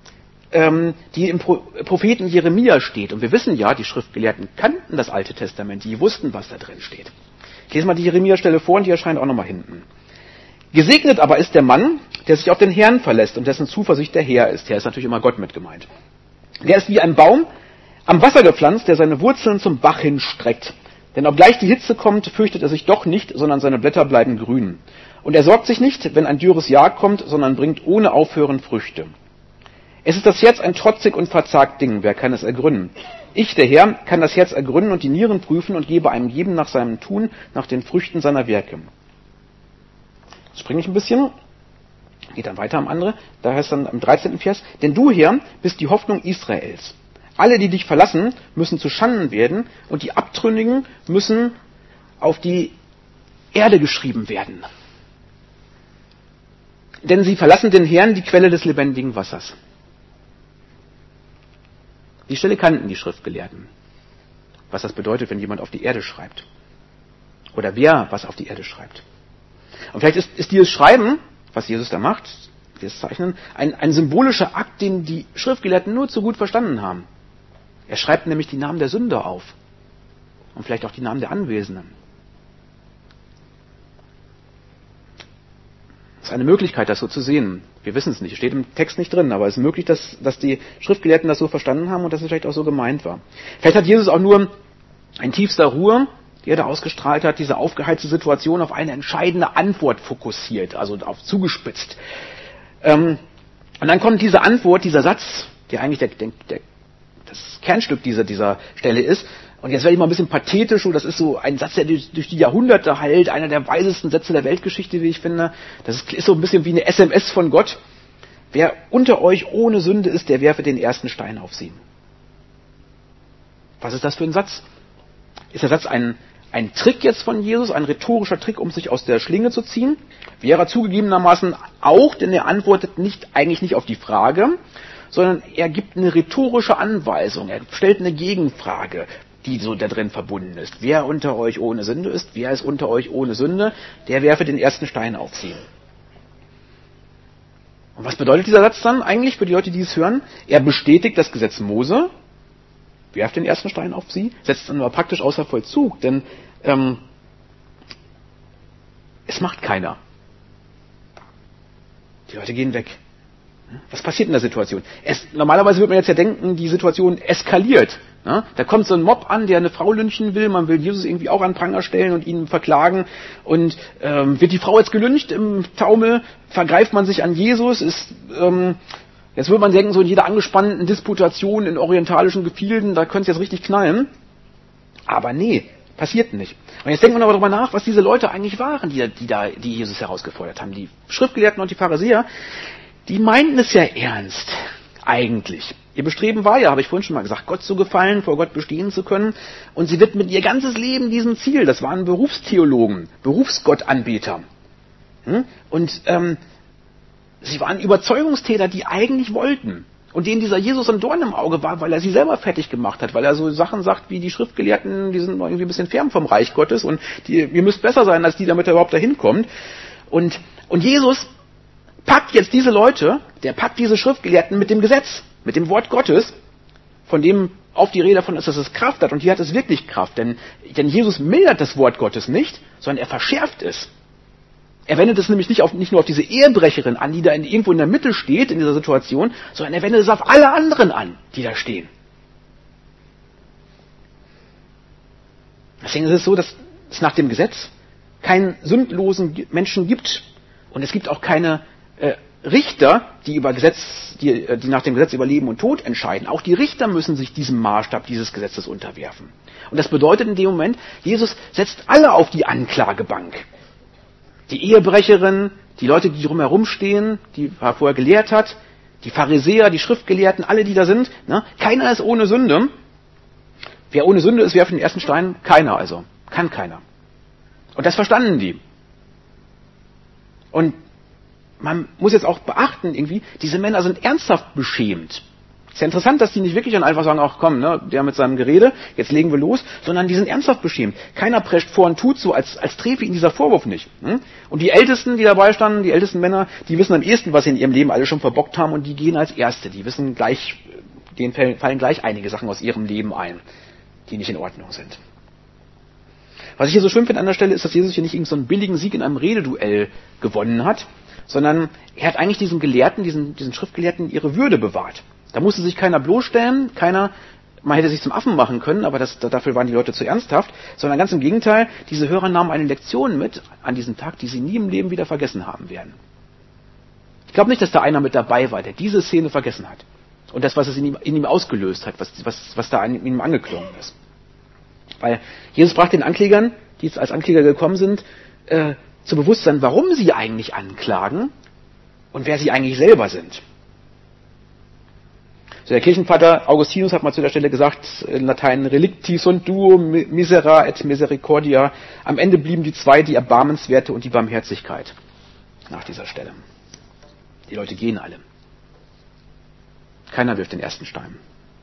die im Propheten Jeremia steht. Und wir wissen ja, die Schriftgelehrten kannten das Alte Testament, die wussten, was da drin steht. Ich lese mal die Jeremia-Stelle vor und die erscheint auch nochmal hinten. Gesegnet aber ist der Mann, der sich auf den Herrn verlässt und dessen Zuversicht der Herr ist. Der ist natürlich immer Gott mit gemeint. Der ist wie ein Baum am Wasser gepflanzt, der seine Wurzeln zum Bach hinstreckt. Denn obgleich die Hitze kommt, fürchtet er sich doch nicht, sondern seine Blätter bleiben grün. Und er sorgt sich nicht, wenn ein dürres Jahr kommt, sondern bringt ohne Aufhören Früchte. Es ist das Herz ein trotzig und verzagt Ding, wer kann es ergründen? Ich, der Herr, kann das Herz ergründen und die Nieren prüfen und gebe einem jedem nach seinem Tun, nach den Früchten seiner Werke. Jetzt springe ich ein bisschen, geht dann weiter am andere, da heißt dann im 13. Vers, denn du, Herr, bist die Hoffnung Israels. Alle, die dich verlassen, müssen zu Schanden werden und die Abtrünnigen müssen auf die Erde geschrieben werden. Denn sie verlassen den Herrn, die Quelle des lebendigen Wassers. Die Stelle kannten die Schriftgelehrten, was das bedeutet, wenn jemand auf die Erde schreibt. Oder wer was auf die Erde schreibt. Und vielleicht ist dieses Schreiben, was Jesus da macht, dieses Zeichnen, ein symbolischer Akt, den die Schriftgelehrten nur zu gut verstanden haben. Er schreibt nämlich die Namen der Sünder auf. Und vielleicht auch die Namen der Anwesenden. Das ist eine Möglichkeit, das so zu sehen. Wir wissen es nicht, steht im Text nicht drin, aber es ist möglich, dass die Schriftgelehrten das so verstanden haben und dass es vielleicht auch so gemeint war. Vielleicht hat Jesus auch nur in tiefster Ruhe, die er da ausgestrahlt hat, diese aufgeheizte Situation auf eine entscheidende Antwort fokussiert, also auf zugespitzt. Und dann kommt diese Antwort, dieser Satz, der eigentlich das Kernstück dieser Stelle ist. Und jetzt werde ich mal ein bisschen pathetisch, und das ist so ein Satz, der durch die Jahrhunderte halt, einer der weisesten Sätze der Weltgeschichte, wie ich finde. Das ist so ein bisschen wie eine SMS von Gott. Wer unter euch ohne Sünde ist, der werfe den ersten Stein auf sie. Was ist das für ein Satz? Ist der Satz ein Trick jetzt von Jesus, ein rhetorischer Trick, um sich aus der Schlinge zu ziehen? Wäre er zugegebenermaßen auch, denn er antwortet eigentlich nicht auf die Frage, sondern er gibt eine rhetorische Anweisung, er stellt eine Gegenfrage, die so da drin verbunden ist. Wer unter euch ohne Sünde ist, wer ist unter euch ohne Sünde, der werfe den ersten Stein auf sie. Und was bedeutet dieser Satz dann eigentlich für die Leute, die es hören? Er bestätigt das Gesetz Mose, werft den ersten Stein auf sie, setzt dann aber praktisch außer Vollzug, denn es macht keiner. Die Leute gehen weg. Was passiert in der Situation? Normalerweise würde man jetzt ja denken, die Situation eskaliert. Ja? Da kommt so ein Mob an, der eine Frau lynchen will, man will Jesus irgendwie auch an Pranger stellen und ihn verklagen. Und wird die Frau jetzt gelyncht im Taumel? Vergreift man sich an Jesus? Jetzt würde man denken, so in jeder angespannten Disputation in orientalischen Gefilden, da könnte es jetzt richtig knallen. Aber nee, passiert nicht. Und jetzt denkt man aber darüber nach, was diese Leute eigentlich waren, die Jesus herausgefordert haben. Die Schriftgelehrten und die Pharisäer, die meinten es ja ernst, eigentlich. Ihr Bestreben war ja, habe ich vorhin schon mal gesagt, Gott zu gefallen, vor Gott bestehen zu können. Und sie widmen ihr ganzes Leben diesem Ziel. Das waren Berufstheologen, Berufsgottanbeter. Und sie waren Überzeugungstäter, die eigentlich wollten. Und denen dieser Jesus ein Dorn im Auge war, weil er sie selber fertig gemacht hat. Weil er so Sachen sagt wie die Schriftgelehrten, die sind irgendwie ein bisschen fern vom Reich Gottes. Und ihr müsst besser sein als die, damit er überhaupt dahin kommt. Und Jesus packt jetzt diese Leute, der packt diese Schriftgelehrten mit dem Gesetz, mit dem Wort Gottes, von dem auf die Rede davon ist, dass es Kraft hat. Und hier hat es wirklich Kraft. Denn Jesus mildert das Wort Gottes nicht, sondern er verschärft es. Er wendet es nämlich nicht nur auf diese Ehebrecherin an, die da irgendwo in der Mitte steht in dieser Situation, sondern er wendet es auf alle anderen an, die da stehen. Deswegen ist es so, dass es nach dem Gesetz keinen sündlosen Menschen gibt. Und es gibt auch keine Richter, die nach dem Gesetz über Leben und Tod entscheiden. Auch die Richter müssen sich diesem Maßstab dieses Gesetzes unterwerfen. Und das bedeutet in dem Moment, Jesus setzt alle auf die Anklagebank. Die Ehebrecherin, die Leute, die drumherum stehen, die er vorher gelehrt hat, die Pharisäer, die Schriftgelehrten, alle, die da sind. Ne? Keiner ist ohne Sünde. Wer ohne Sünde ist, werft den ersten Stein. Keiner also. Kann keiner. Und das verstanden die. Und man muss jetzt auch beachten, irgendwie, diese Männer sind ernsthaft beschämt. Es ist ja interessant, dass die nicht wirklich dann einfach sagen, ach komm, ne, der mit seinem Gerede, jetzt legen wir los, sondern die sind ernsthaft beschämt. Keiner prescht vor und tut so, als träfe ihn dieser Vorwurf nicht. Und die Ältesten, die dabei standen, die ältesten Männer, die wissen am ehesten, was sie in ihrem Leben alle schon verbockt haben, und die gehen als Erste. Die wissen gleich, denen fallen gleich einige Sachen aus ihrem Leben ein, die nicht in Ordnung sind. Was ich hier so schön finde an der Stelle ist, dass Jesus hier nicht irgendeinen so einen billigen Sieg in einem Rededuell gewonnen hat, sondern er hat eigentlich diesen Gelehrten, diesen Schriftgelehrten ihre Würde bewahrt. Da musste sich keiner bloßstellen, man hätte sich zum Affen machen können, aber dafür waren die Leute zu ernsthaft, sondern ganz im Gegenteil, diese Hörer nahmen eine Lektion mit an diesem Tag, die sie nie im Leben wieder vergessen haben werden. Ich glaube nicht, dass da einer mit dabei war, der diese Szene vergessen hat. Und das, was es in ihm ausgelöst hat, was da in ihm angeklungen ist. Weil Jesus brachte den Anklägern, die jetzt als Ankläger gekommen sind, zu Bewusstsein, warum sie eigentlich anklagen und wer sie eigentlich selber sind. So, der Kirchenvater Augustinus hat mal zu der Stelle gesagt, in Latein, relicti sunt duo misera et misericordia. Am Ende blieben die zwei, die Erbarmenswerte und die Barmherzigkeit. Nach dieser Stelle. Die Leute gehen alle. Keiner wirft den ersten Stein.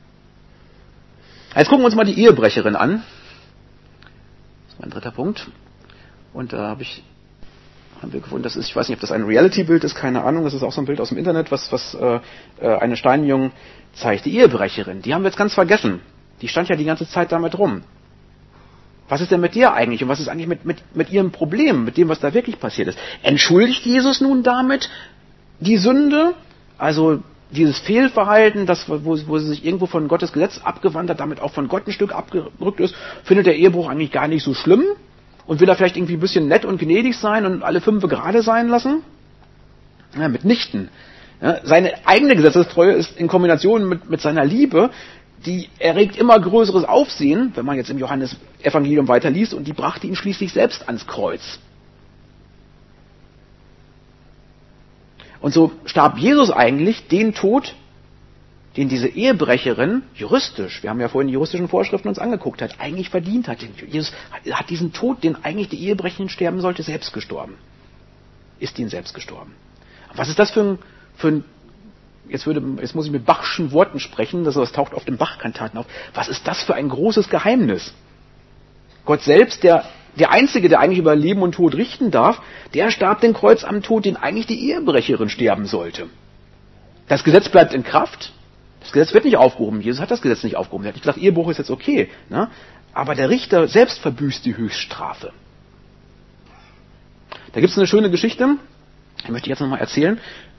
Jetzt gucken wir uns mal die Ehebrecherin an. Das ist mein dritter Punkt. Und da haben wir gefunden, ich weiß nicht, ob das ein Reality-Bild ist, keine Ahnung, das ist auch so ein Bild aus dem Internet, was eine Steinjung zeigt. Die Ehebrecherin, die haben wir jetzt ganz vergessen. Die stand ja die ganze Zeit damit rum. Was ist denn mit dir eigentlich? Und was ist eigentlich mit ihrem Problem, mit dem, was da wirklich passiert ist? Entschuldigt Jesus nun damit die Sünde? Also dieses Fehlverhalten, wo sie sich irgendwo von Gottes Gesetz abgewandt hat, damit auch von Gott ein Stück abgerückt ist, findet der Ehebruch eigentlich gar nicht so schlimm? Und will er vielleicht irgendwie ein bisschen nett und gnädig sein und alle Fünfe gerade sein lassen? Ja, mitnichten. Ja, seine eigene Gesetzestreue ist in Kombination mit seiner Liebe, die erregt immer größeres Aufsehen, wenn man jetzt im Johannes-Evangelium weiterliest, und die brachte ihn schließlich selbst ans Kreuz. Und so starb Jesus eigentlich den Tod, den diese Ehebrecherin juristisch, wir haben ja vorhin die juristischen Vorschriften uns angeguckt, eigentlich verdient hat. Jesus hat diesen Tod, den eigentlich die Ehebrecherin sterben sollte, selbst gestorben. Ist ihn selbst gestorben. Was ist das für ein jetzt muss ich mit Bachschen Worten sprechen, das taucht auf den Bach-Kantaten auf. Was ist das für ein großes Geheimnis? Gott selbst, der Einzige, der eigentlich über Leben und Tod richten darf, der starb den Kreuz am Tod, den eigentlich die Ehebrecherin sterben sollte. Das Gesetz bleibt in Kraft. Das Gesetz wird nicht aufgehoben. Jesus hat das Gesetz nicht aufgehoben. Er hat nicht gesagt, Ehebruch ist jetzt okay. Ne? Aber der Richter selbst verbüßt die Höchststrafe. Da gibt es eine schöne Geschichte, die möchte ich jetzt nochmal erzählen.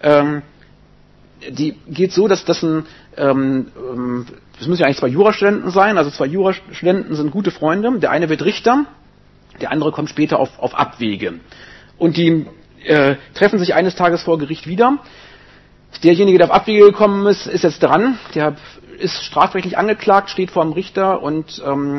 Die geht so, dass das müssen ja eigentlich zwei Jurastudenten sein. Also zwei Jurastudenten sind gute Freunde. Der eine wird Richter, der andere kommt später auf Abwege. Und die treffen sich eines Tages vor Gericht wieder. Derjenige, der auf Abwege gekommen ist jetzt dran. Der ist strafrechtlich angeklagt, steht vor dem Richter und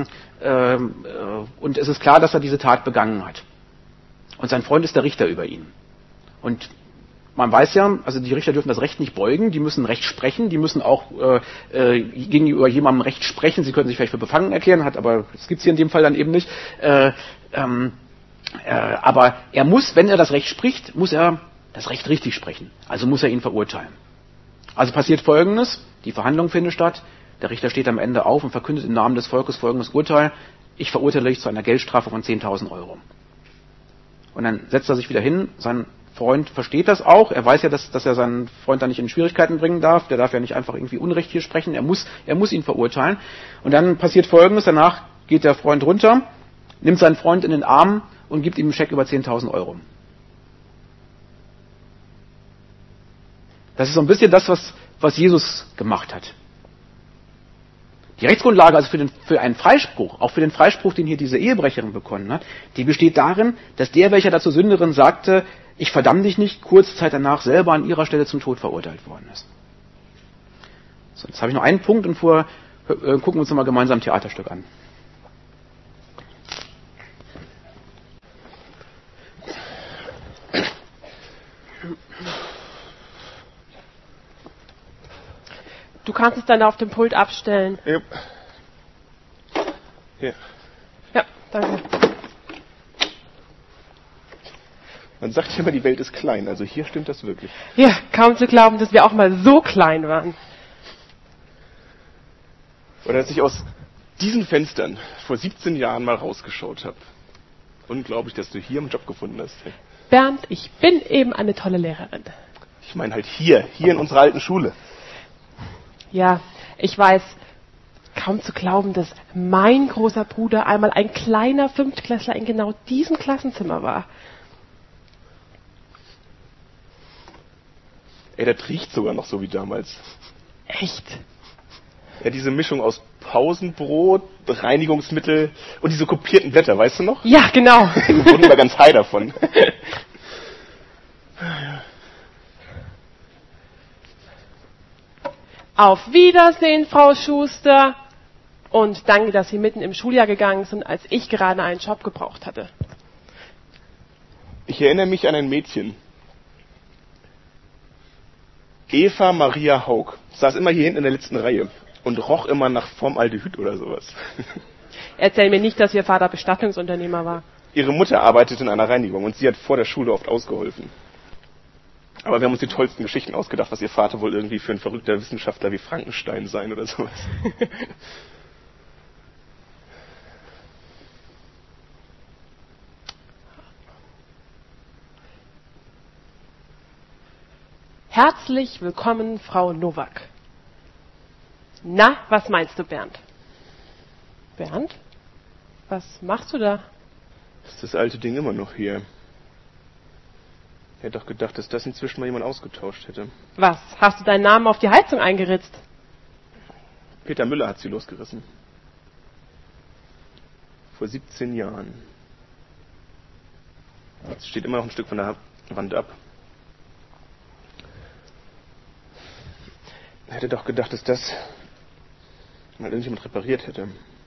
es ist klar, dass er diese Tat begangen hat. Und sein Freund ist der Richter über ihn. Und man weiß ja, also die Richter dürfen das Recht nicht beugen, die müssen Recht sprechen, die müssen auch gegenüber jemandem Recht sprechen. Sie können sich vielleicht für befangen erklären, aber das gibt's hier in dem Fall dann eben nicht. Aber er muss, wenn er das Recht spricht, muss er das Recht richtig sprechen. Also muss er ihn verurteilen. Also passiert Folgendes, die Verhandlung findet statt, der Richter steht am Ende auf und verkündet im Namen des Volkes folgendes Urteil: Ich verurteile dich zu einer Geldstrafe von 10.000 Euro. Und dann setzt er sich wieder hin, sein Freund versteht das auch. Er weiß ja, dass er seinen Freund da nicht in Schwierigkeiten bringen darf. Der darf ja nicht einfach irgendwie Unrecht hier sprechen. Er muss ihn verurteilen. Und dann passiert Folgendes. Danach geht der Freund runter, nimmt seinen Freund in den Arm und gibt ihm einen Scheck über 10.000 Euro. Das ist so ein bisschen das, was Jesus gemacht hat. Die Rechtsgrundlage also für einen Freispruch, auch für den Freispruch, den hier diese Ehebrecherin bekommen hat, die besteht darin, dass der, welcher dazu Sünderin sagte, ich verdamme dich nicht, kurze Zeit danach selber an ihrer Stelle zum Tod verurteilt worden ist. So, jetzt habe ich noch einen Punkt und vorher gucken wir uns nochmal gemeinsam ein Theaterstück an. Du kannst es dann auf dem Pult abstellen. Ja. Hier. Ja, danke. Man sagt ja immer, die Welt ist klein, also hier stimmt das wirklich. Ja, kaum zu glauben, dass wir auch mal so klein waren. Oder dass ich aus diesen Fenstern vor 17 Jahren mal rausgeschaut habe. Unglaublich, dass du hier einen Job gefunden hast. Bernd, ich bin eben eine tolle Lehrerin. Ich meine halt hier in unserer alten Schule. Ja, ich weiß, kaum zu glauben, dass mein großer Bruder einmal ein kleiner Fünftklässler in genau diesem Klassenzimmer war. Ey, das riecht sogar noch so wie damals. Echt? Ja, diese Mischung aus Pausenbrot, Reinigungsmittel und diese kopierten Blätter, weißt du noch? Ja, genau. Wir wurden immer ganz high davon. Auf Wiedersehen, Frau Schuster. Und danke, dass Sie mitten im Schuljahr gegangen sind, als ich gerade einen Job gebraucht hatte. Ich erinnere mich an ein Mädchen. Eva Maria Haug. Saß immer hier hinten in der letzten Reihe und roch immer nach Formaldehyd oder sowas. Erzähl mir nicht, dass Ihr Vater Bestattungsunternehmer war. Ihre Mutter arbeitet in einer Reinigung und sie hat vor der Schule oft ausgeholfen. Aber wir haben uns die tollsten Geschichten ausgedacht, was ihr Vater wohl irgendwie für ein verrückter Wissenschaftler wie Frankenstein sein oder sowas. Herzlich willkommen, Frau Nowak. Na, was meinst du, Bernd? Bernd? Was machst du da? Ist das alte Ding immer noch hier? Ich hätte doch gedacht, dass das inzwischen mal jemand ausgetauscht hätte. Was? Hast du deinen Namen auf die Heizung eingeritzt? Peter Müller hat sie losgerissen. Vor 17 Jahren. Jetzt steht immer noch ein Stück von der Wand ab. Ich hätte doch gedacht, dass das mal irgendjemand repariert hätte.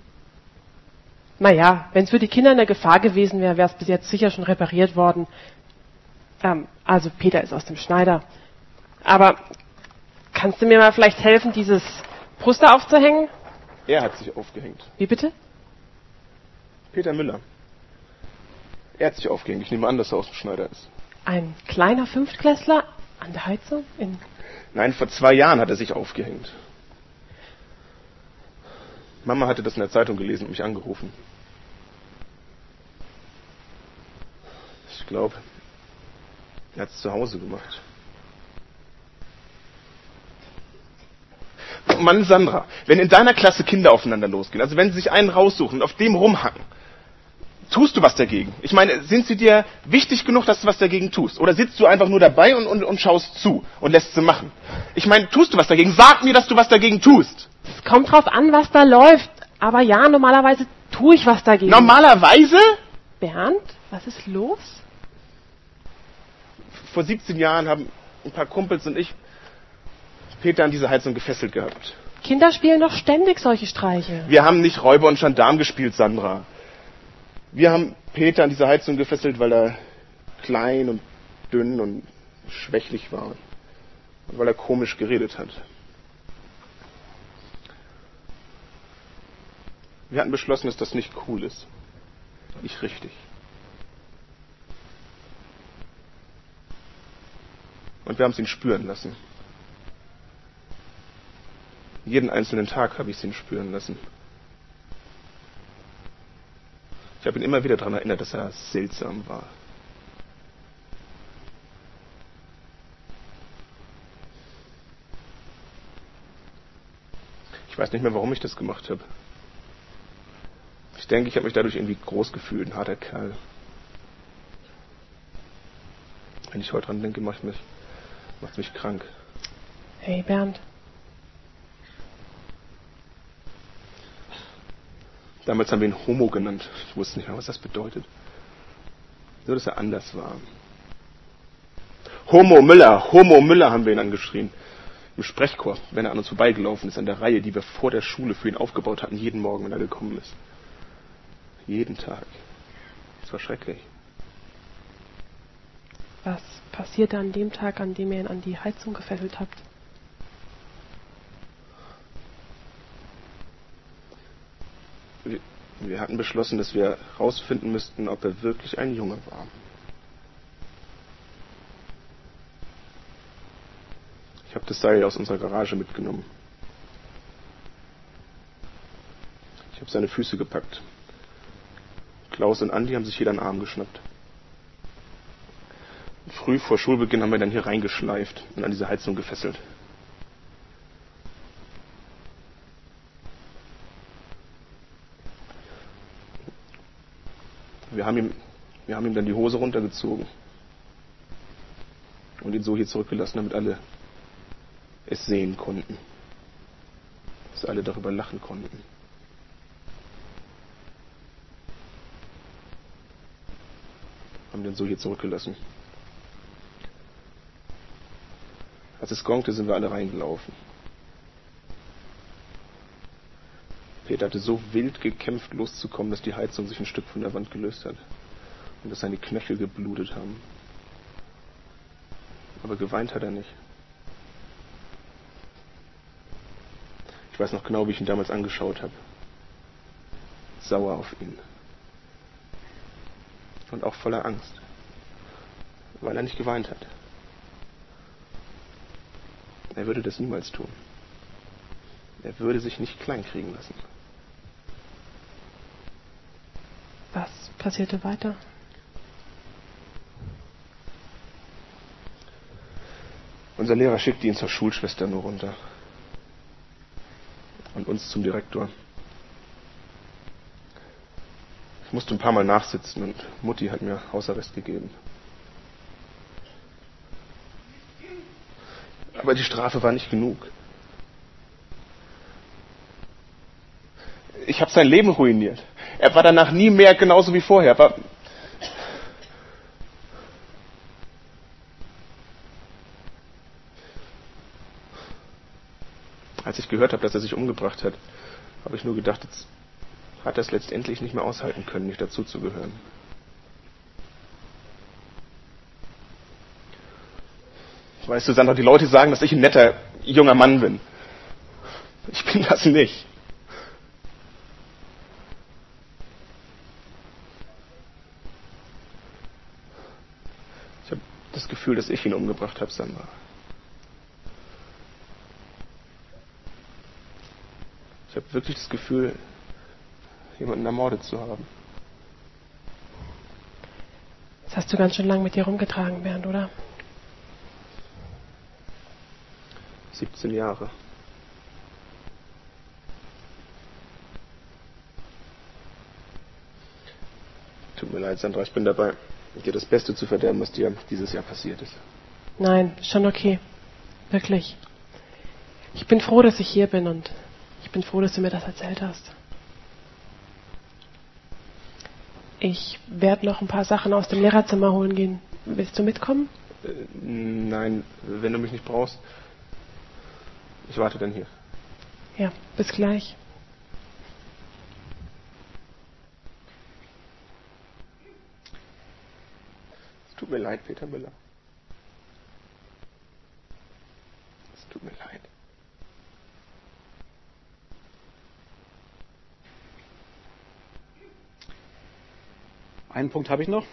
Naja, wenn es für die Kinder eine Gefahr gewesen wäre, wäre es bis jetzt sicher schon repariert worden. Also Peter ist aus dem Schneider. Aber kannst du mir mal vielleicht helfen, dieses Poster aufzuhängen? Er hat sich aufgehängt. Wie bitte? Peter Müller. Er hat sich aufgehängt. Ich nehme an, dass er aus dem Schneider ist. Ein kleiner Fünftklässler an der Heizung? Nein, vor 2 Jahren hat er sich aufgehängt. Mama hatte das in der Zeitung gelesen und mich angerufen. Ich glaube, er hat es zu Hause gemacht. Mann, Sandra, wenn in deiner Klasse Kinder aufeinander losgehen, also wenn sie sich einen raussuchen und auf dem rumhacken, tust du was dagegen? Ich meine, sind sie dir wichtig genug, dass du was dagegen tust? Oder sitzt du einfach nur dabei und schaust zu und lässt sie machen? Ich meine, tust du was dagegen? Sag mir, dass du was dagegen tust. Es kommt drauf an, was da läuft. Aber ja, normalerweise tue ich was dagegen. Normalerweise? Bernd, was ist los? Vor 17 Jahren haben ein paar Kumpels und ich Peter an diese Heizung gefesselt gehabt. Kinder spielen doch ständig solche Streiche. Wir haben nicht Räuber und Gendarm gespielt, Sandra. Wir haben Peter an diese Heizung gefesselt, weil er klein und dünn und schwächlich war. Und weil er komisch geredet hat. Wir hatten beschlossen, dass das nicht cool ist. Nicht richtig. Und wir haben es ihn spüren lassen. Jeden einzelnen Tag habe ich es ihn spüren lassen. Ich habe ihn immer wieder daran erinnert, dass er seltsam war. Ich weiß nicht mehr, warum ich das gemacht habe. Ich denke, ich habe mich dadurch irgendwie groß gefühlt, ein harter Kerl. Wenn ich heute dran denke, macht mich krank. Hey Bernd. Damals haben wir ihn Homo genannt. Ich wusste nicht mehr, was das bedeutet. Nur, dass er anders war. Homo Müller haben wir ihn angeschrien. Im Sprechchor, wenn er an uns vorbeigelaufen ist, an der Reihe, die wir vor der Schule für ihn aufgebaut hatten, jeden Morgen, wenn er gekommen ist. Jeden Tag. Das war schrecklich. Was passierte an dem Tag, an dem ihr ihn an die Heizung gefesselt habt? Wir hatten beschlossen, dass wir herausfinden müssten, ob er wirklich ein Junge war. Ich habe das Seil aus unserer Garage mitgenommen. Ich habe seine Füße gepackt. Klaus und Andi haben sich jeder einen Arm geschnappt. Früh vor Schulbeginn haben wir dann hier reingeschleift und an diese Heizung gefesselt. Wir haben ihm dann die Hose runtergezogen und ihn so hier zurückgelassen, damit alle es sehen konnten. Dass alle darüber lachen konnten. Haben den so hier zurückgelassen. Als es gongte, sind wir alle reingelaufen. Peter hatte so wild gekämpft, loszukommen, dass die Heizung sich ein Stück von der Wand gelöst hat und dass seine Knöchel geblutet haben. Aber geweint hat er nicht. Ich weiß noch genau, wie ich ihn damals angeschaut habe. Sauer auf ihn. Und auch voller Angst. Weil er nicht geweint hat. Er würde das niemals tun. Er würde sich nicht kleinkriegen lassen. Was passierte weiter? Unser Lehrer schickte ihn zur Schulschwester nur runter. Und uns zum Direktor. Ich musste ein paar Mal nachsitzen und Mutti hat mir Hausarrest gegeben. Aber die Strafe war nicht genug. Ich habe sein Leben ruiniert. Er war danach nie mehr genauso wie vorher. Als ich gehört habe, dass er sich umgebracht hat, habe ich nur gedacht, jetzt hat er es letztendlich nicht mehr aushalten können, nicht dazuzugehören. Weißt du, Sandra, die Leute sagen, dass ich ein netter, junger Mann bin. Ich bin das nicht. Ich habe das Gefühl, dass ich ihn umgebracht habe, Sandra. Ich habe wirklich das Gefühl, jemanden ermordet zu haben. Das hast du ganz schön lang mit dir rumgetragen, Bernd, oder? 17 Jahre. Tut mir leid, Sandra, ich bin dabei, dir das Beste zu verderben, was dir dieses Jahr passiert ist. Nein, schon okay. Wirklich. Ich bin froh, dass ich hier bin und ich bin froh, dass du mir das erzählt hast. Ich werde noch ein paar Sachen aus dem Lehrerzimmer holen gehen. Willst du mitkommen? Nein, wenn du mich nicht brauchst. Ich warte dann hier. Ja, bis gleich. Es tut mir leid, Peter Müller. Es tut mir leid. Einen Punkt habe ich noch.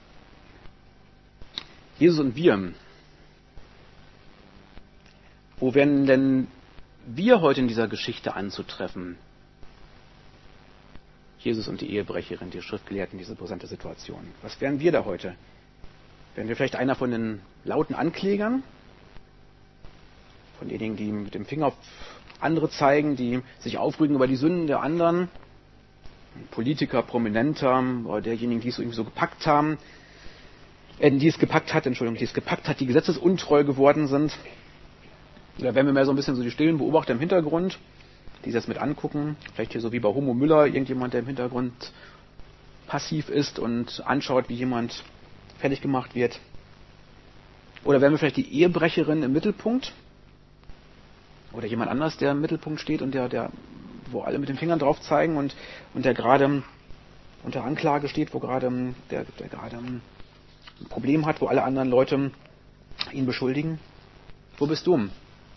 Jesus und wir. Wo wären denn wir heute in dieser Geschichte anzutreffen? Jesus und die Ehebrecherin, die Schriftgelehrten, diese brisante Situation. Was wären wir da heute? Wären wir vielleicht einer von den lauten Anklägern? von denjenigen, die mit dem Finger auf andere zeigen, die sich aufregen über die Sünden der anderen. Politiker, Prominenter oder derjenigen, die es irgendwie so gepackt haben, die es gepackt hat, die gesetzesuntreu geworden sind. Oder wenn wir mehr so ein bisschen so die stillen Beobachter im Hintergrund, die das mit angucken, vielleicht hier so wie bei Homo Müller, irgendjemand, der im Hintergrund passiv ist und anschaut, wie jemand fertig gemacht wird. Oder wenn wir vielleicht die Ehebrecherin im Mittelpunkt oder jemand anders, der im Mittelpunkt steht und der wo alle mit den Fingern drauf zeigen und der gerade unter Anklage steht, wo gerade der gerade ein Problem hat, wo alle anderen Leute ihn beschuldigen. Wo bist du?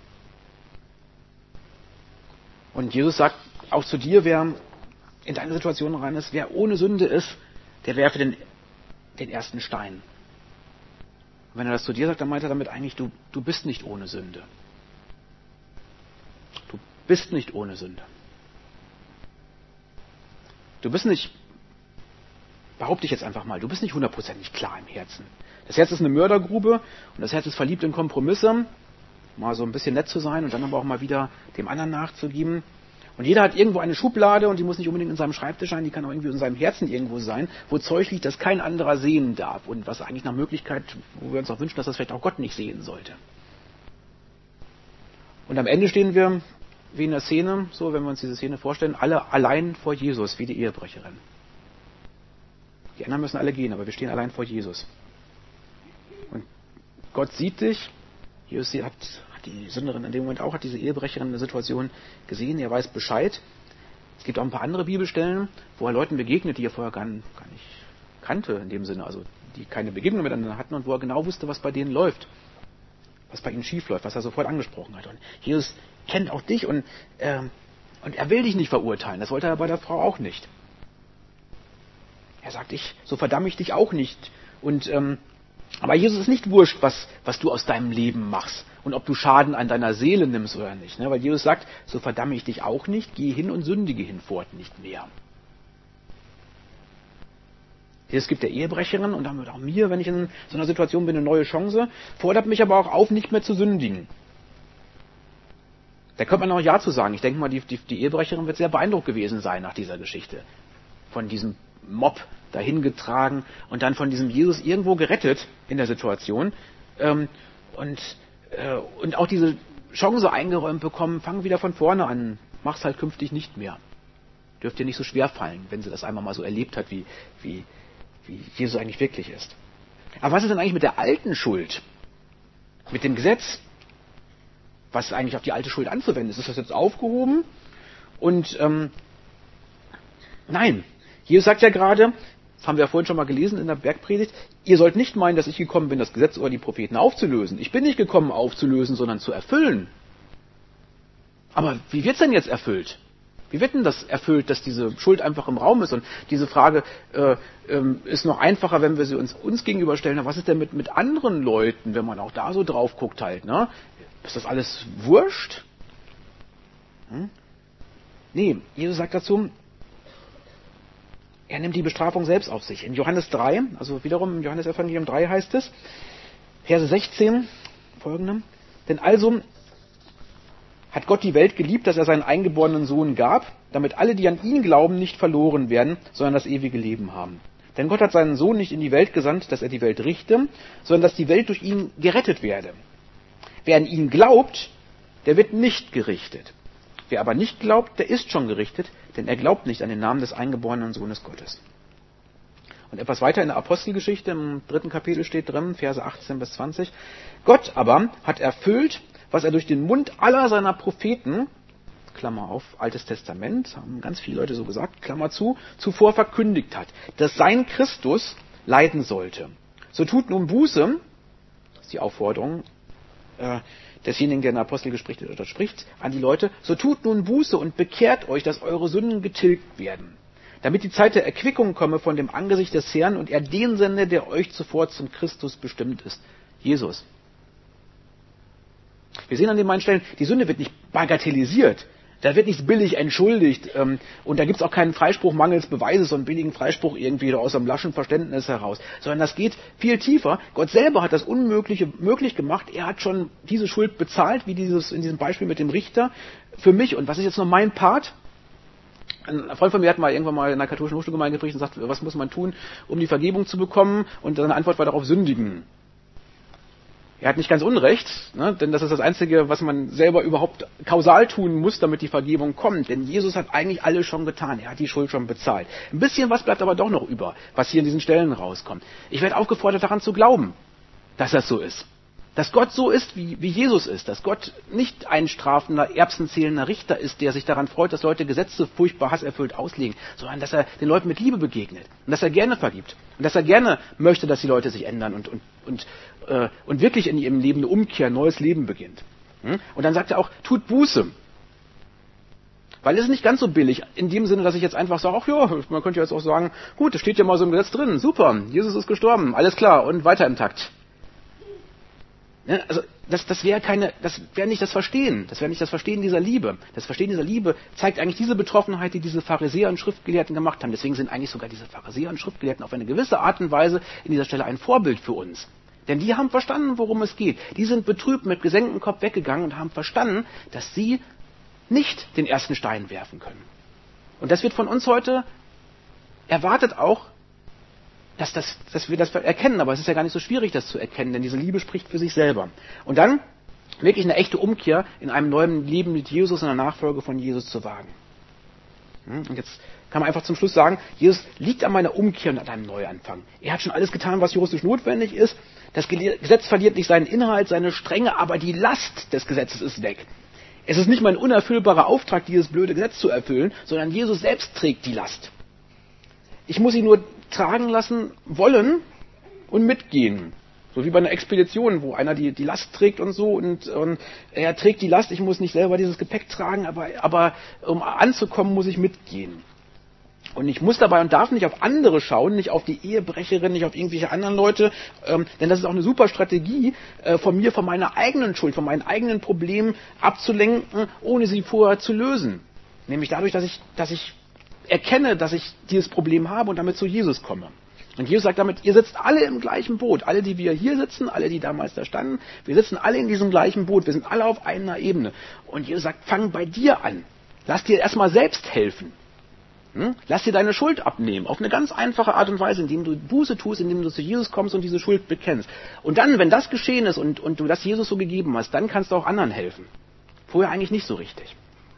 Und Jesus sagt auch zu dir, wer in deine Situation rein ist, wer ohne Sünde ist, der werfe den ersten Stein. Und wenn er das zu dir sagt, dann meint er damit eigentlich, du bist nicht ohne Sünde. Du bist nicht ohne Sünde. Du bist nicht, behaupte ich jetzt einfach mal, du bist nicht 100% klar im Herzen. Das Herz ist eine Mördergrube und das Herz ist verliebt in Kompromisse, mal so ein bisschen nett zu sein und dann aber auch mal wieder dem anderen nachzugeben. Und jeder hat irgendwo eine Schublade und die muss nicht unbedingt in seinem Schreibtisch sein, die kann auch irgendwie in seinem Herzen irgendwo sein, wo Zeug liegt, das kein anderer sehen darf und was eigentlich nach Möglichkeit, wo wir uns auch wünschen, dass das vielleicht auch Gott nicht sehen sollte. Und am Ende stehen wir, wie in der Szene, so wenn wir uns diese Szene vorstellen, alle allein vor Jesus, wie die Ehebrecherin. Die anderen müssen alle gehen, aber wir stehen allein vor Jesus. Und Gott sieht dich, Jesus hat die Sünderin in dem Moment auch, hat diese Ehebrecherin in der Situation gesehen, er weiß Bescheid. Es gibt auch ein paar andere Bibelstellen, wo er Leuten begegnet, die er vorher gar nicht kannte in dem Sinne, also die keine Begegnung miteinander hatten und wo er genau wusste, was bei denen läuft, was bei ihnen schief läuft, was er sofort angesprochen hat. Und Jesus kennt auch dich und er will dich nicht verurteilen, das wollte er bei der Frau auch nicht. Er sagt, so verdamme ich dich auch nicht. Und aber Jesus ist nicht wurscht, was du aus deinem Leben machst und ob du Schaden an deiner Seele nimmst oder nicht. Ne? Weil Jesus sagt, so verdamme ich dich auch nicht, geh hin und sündige hinfort nicht mehr. Jesus gibt der Ehebrecherin und damit auch mir, wenn ich in so einer Situation bin, eine neue Chance, fordert mich aber auch auf, nicht mehr zu sündigen. Da könnte man noch Ja zu sagen. Ich denke mal, die Ehebrecherin wird sehr beeindruckt gewesen sein nach dieser Geschichte. Von diesem Mob dahingetragen und dann von diesem Jesus irgendwo gerettet in der Situation und auch diese Chance eingeräumt bekommen, fang wieder von vorne an, mach's halt künftig nicht mehr. Dürfte dir nicht so schwer fallen, wenn sie das einmal mal so erlebt hat, wie Jesus eigentlich wirklich ist. Aber was ist denn eigentlich mit der alten Schuld? Mit dem Gesetz? Was ist eigentlich auf die alte Schuld anzuwenden? Ist das jetzt aufgehoben? Und nein, Jesus sagt ja gerade, das haben wir ja vorhin schon mal gelesen in der Bergpredigt, ihr sollt nicht meinen, dass ich gekommen bin, das Gesetz oder die Propheten aufzulösen. Ich bin nicht gekommen, aufzulösen, sondern zu erfüllen. Aber wie wird's denn jetzt erfüllt? Wie wird denn das erfüllt, dass diese Schuld einfach im Raum ist? Und diese Frage ist noch einfacher, wenn wir sie uns gegenüberstellen. Was ist denn mit anderen Leuten, wenn man auch da so drauf guckt halt? Ne? Ist das alles wurscht? Nee, Jesus sagt dazu, er nimmt die Bestrafung selbst auf sich. In Johannes 3, also wiederum im Johannes-Evangelium 3 heißt es, Verse 16, folgende, denn also hat Gott die Welt geliebt, dass er seinen eingeborenen Sohn gab, damit alle, die an ihn glauben, nicht verloren werden, sondern das ewige Leben haben. Denn Gott hat seinen Sohn nicht in die Welt gesandt, dass er die Welt richte, sondern dass die Welt durch ihn gerettet werde. Wer an ihn glaubt, der wird nicht gerichtet. Wer aber nicht glaubt, der ist schon gerichtet, denn er glaubt nicht an den Namen des eingeborenen Sohnes Gottes. Und etwas weiter in der Apostelgeschichte, im 3. Kapitel steht drin, Verse 18 bis 20. Gott aber hat erfüllt, was er durch den Mund aller seiner Propheten, Klammer auf, Altes Testament, haben ganz viele Leute so gesagt, Klammer zu, zuvor verkündigt hat, dass sein Christus leiden sollte. So tut nun Buße, das ist die Aufforderung desjenigen, der in der Apostelgeschichte dort spricht, an die Leute, so tut nun Buße und bekehrt euch, dass eure Sünden getilgt werden, damit die Zeit der Erquickung komme von dem Angesicht des Herrn und er den sende, der euch zuvor zum Christus bestimmt ist, Jesus. Wir sehen an den meisten Stellen, die Sünde wird nicht bagatellisiert, Da wird nichts billig entschuldigt. Und da gibt's auch keinen Freispruch mangels Beweises, so einen billigen Freispruch irgendwie aus einem laschen Verständnis heraus. Sondern das geht viel tiefer. Gott selber hat das Unmögliche möglich gemacht. Er hat schon diese Schuld bezahlt, wie in diesem Beispiel mit dem Richter, für mich. Und was ist jetzt noch mein Part? Ein Freund von mir hat irgendwann mal in einer katholischen Hochschulgemeinde gepredigt und sagt, was muss man tun, um die Vergebung zu bekommen? Und seine Antwort war darauf, sündigen. Er hat nicht ganz unrecht, ne? Denn das ist das Einzige, was man selber überhaupt kausal tun muss, damit die Vergebung kommt. Denn Jesus hat eigentlich alles schon getan. Er hat die Schuld schon bezahlt. Ein bisschen was bleibt aber doch noch über, was hier in diesen Stellen rauskommt. Ich werde aufgefordert, daran zu glauben, dass das so ist. Dass Gott so ist, wie Jesus ist. Dass Gott nicht ein strafender, erbsenzählender Richter ist, der sich daran freut, dass Leute Gesetze furchtbar hasserfüllt auslegen, sondern dass er den Leuten mit Liebe begegnet und dass er gerne vergibt und dass er gerne möchte, dass die Leute sich ändern und wirklich in ihrem Leben eine Umkehr, ein neues Leben beginnt. Und dann sagt er auch, tut Buße. Weil es ist nicht ganz so billig, in dem Sinne, dass ich jetzt einfach sage, ach ja, man könnte jetzt auch sagen, gut, das steht ja mal so im Gesetz drin, super, Jesus ist gestorben, alles klar und weiter im Takt. Ja, also das wäre nicht das Verstehen. Das wäre nicht das Verstehen dieser Liebe. Das Verstehen dieser Liebe zeigt eigentlich diese Betroffenheit, die diese Pharisäer und Schriftgelehrten gemacht haben. Deswegen sind eigentlich sogar diese Pharisäer und Schriftgelehrten auf eine gewisse Art und Weise in dieser Stelle ein Vorbild für uns. Denn die haben verstanden, worum es geht. Die sind betrübt mit gesenktem Kopf weggegangen und haben verstanden, dass sie nicht den ersten Stein werfen können. Und das wird von uns heute erwartet auch, dass wir das erkennen, aber es ist ja gar nicht so schwierig, das zu erkennen, denn diese Liebe spricht für sich selber. Und dann wirklich eine echte Umkehr in einem neuen Leben mit Jesus, in der Nachfolge von Jesus zu wagen. Und jetzt kann man einfach zum Schluss sagen, Jesus liegt an meiner Umkehr und an einem Neuanfang. Er hat schon alles getan, was juristisch notwendig ist. Das Gesetz verliert nicht seinen Inhalt, seine Strenge, aber die Last des Gesetzes ist weg. Es ist nicht mein unerfüllbarer Auftrag, dieses blöde Gesetz zu erfüllen, sondern Jesus selbst trägt die Last. Ich muss sie nur tragen lassen wollen und mitgehen. So wie bei einer Expedition, wo einer die Last trägt und so und er trägt die Last, ich muss nicht selber dieses Gepäck tragen, aber um anzukommen, muss ich mitgehen. Und ich muss dabei und darf nicht auf andere schauen, nicht auf die Ehebrecherin, nicht auf irgendwelche anderen Leute, denn das ist auch eine super Strategie, von meiner eigenen Schuld, von meinen eigenen Problemen abzulenken, ohne sie vorher zu lösen. Nämlich dadurch, dass ich erkenne, dass ich dieses Problem habe und damit zu Jesus komme. Und Jesus sagt damit, ihr sitzt alle im gleichen Boot. Alle, die wir hier sitzen, alle, die damals da standen, wir sitzen alle in diesem gleichen Boot. Wir sind alle auf einer Ebene. Und Jesus sagt, fang bei dir an. Lass dir erstmal selbst helfen. Lass dir deine Schuld abnehmen. Auf eine ganz einfache Art und Weise, indem du Buße tust, indem du zu Jesus kommst und diese Schuld bekennst. Und dann, wenn das geschehen ist und du das Jesus so gegeben hast, dann kannst du auch anderen helfen. Vorher eigentlich nicht so richtig.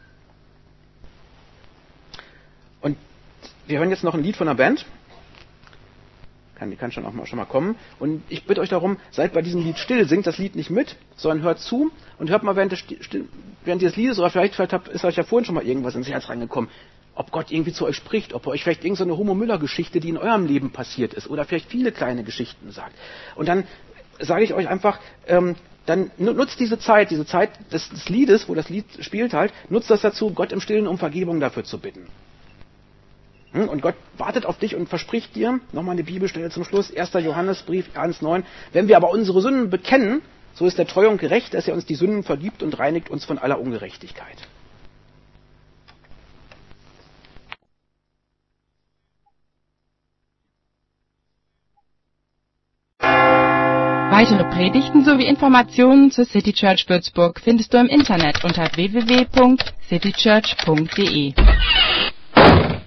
Und wir hören jetzt noch ein Lied von einer Band. Die kann schon mal kommen. Und ich bitte euch darum, seid bei diesem Lied still, singt das Lied nicht mit, sondern hört zu und hört mal während dieses Liedes, oder vielleicht ist euch ja vorhin schon mal irgendwas ins Herz reingekommen, ob Gott irgendwie zu euch spricht, ob er euch vielleicht irgendeine Homo-Müller-Geschichte, die in eurem Leben passiert ist, oder vielleicht viele kleine Geschichten sagt. Und dann sage ich euch einfach, dann nutzt diese Zeit des Liedes, wo das Lied spielt halt, nutzt das dazu, Gott im Stillen um Vergebung dafür zu bitten. Und Gott wartet auf dich und verspricht dir, nochmal eine Bibelstelle zum Schluss, 1. Johannesbrief 1,9, wenn wir aber unsere Sünden bekennen, so ist er treu und gerecht, dass er uns die Sünden vergibt und reinigt uns von aller Ungerechtigkeit. Weitere Predigten sowie Informationen zur City Church Würzburg findest du im Internet unter www.citychurch.de.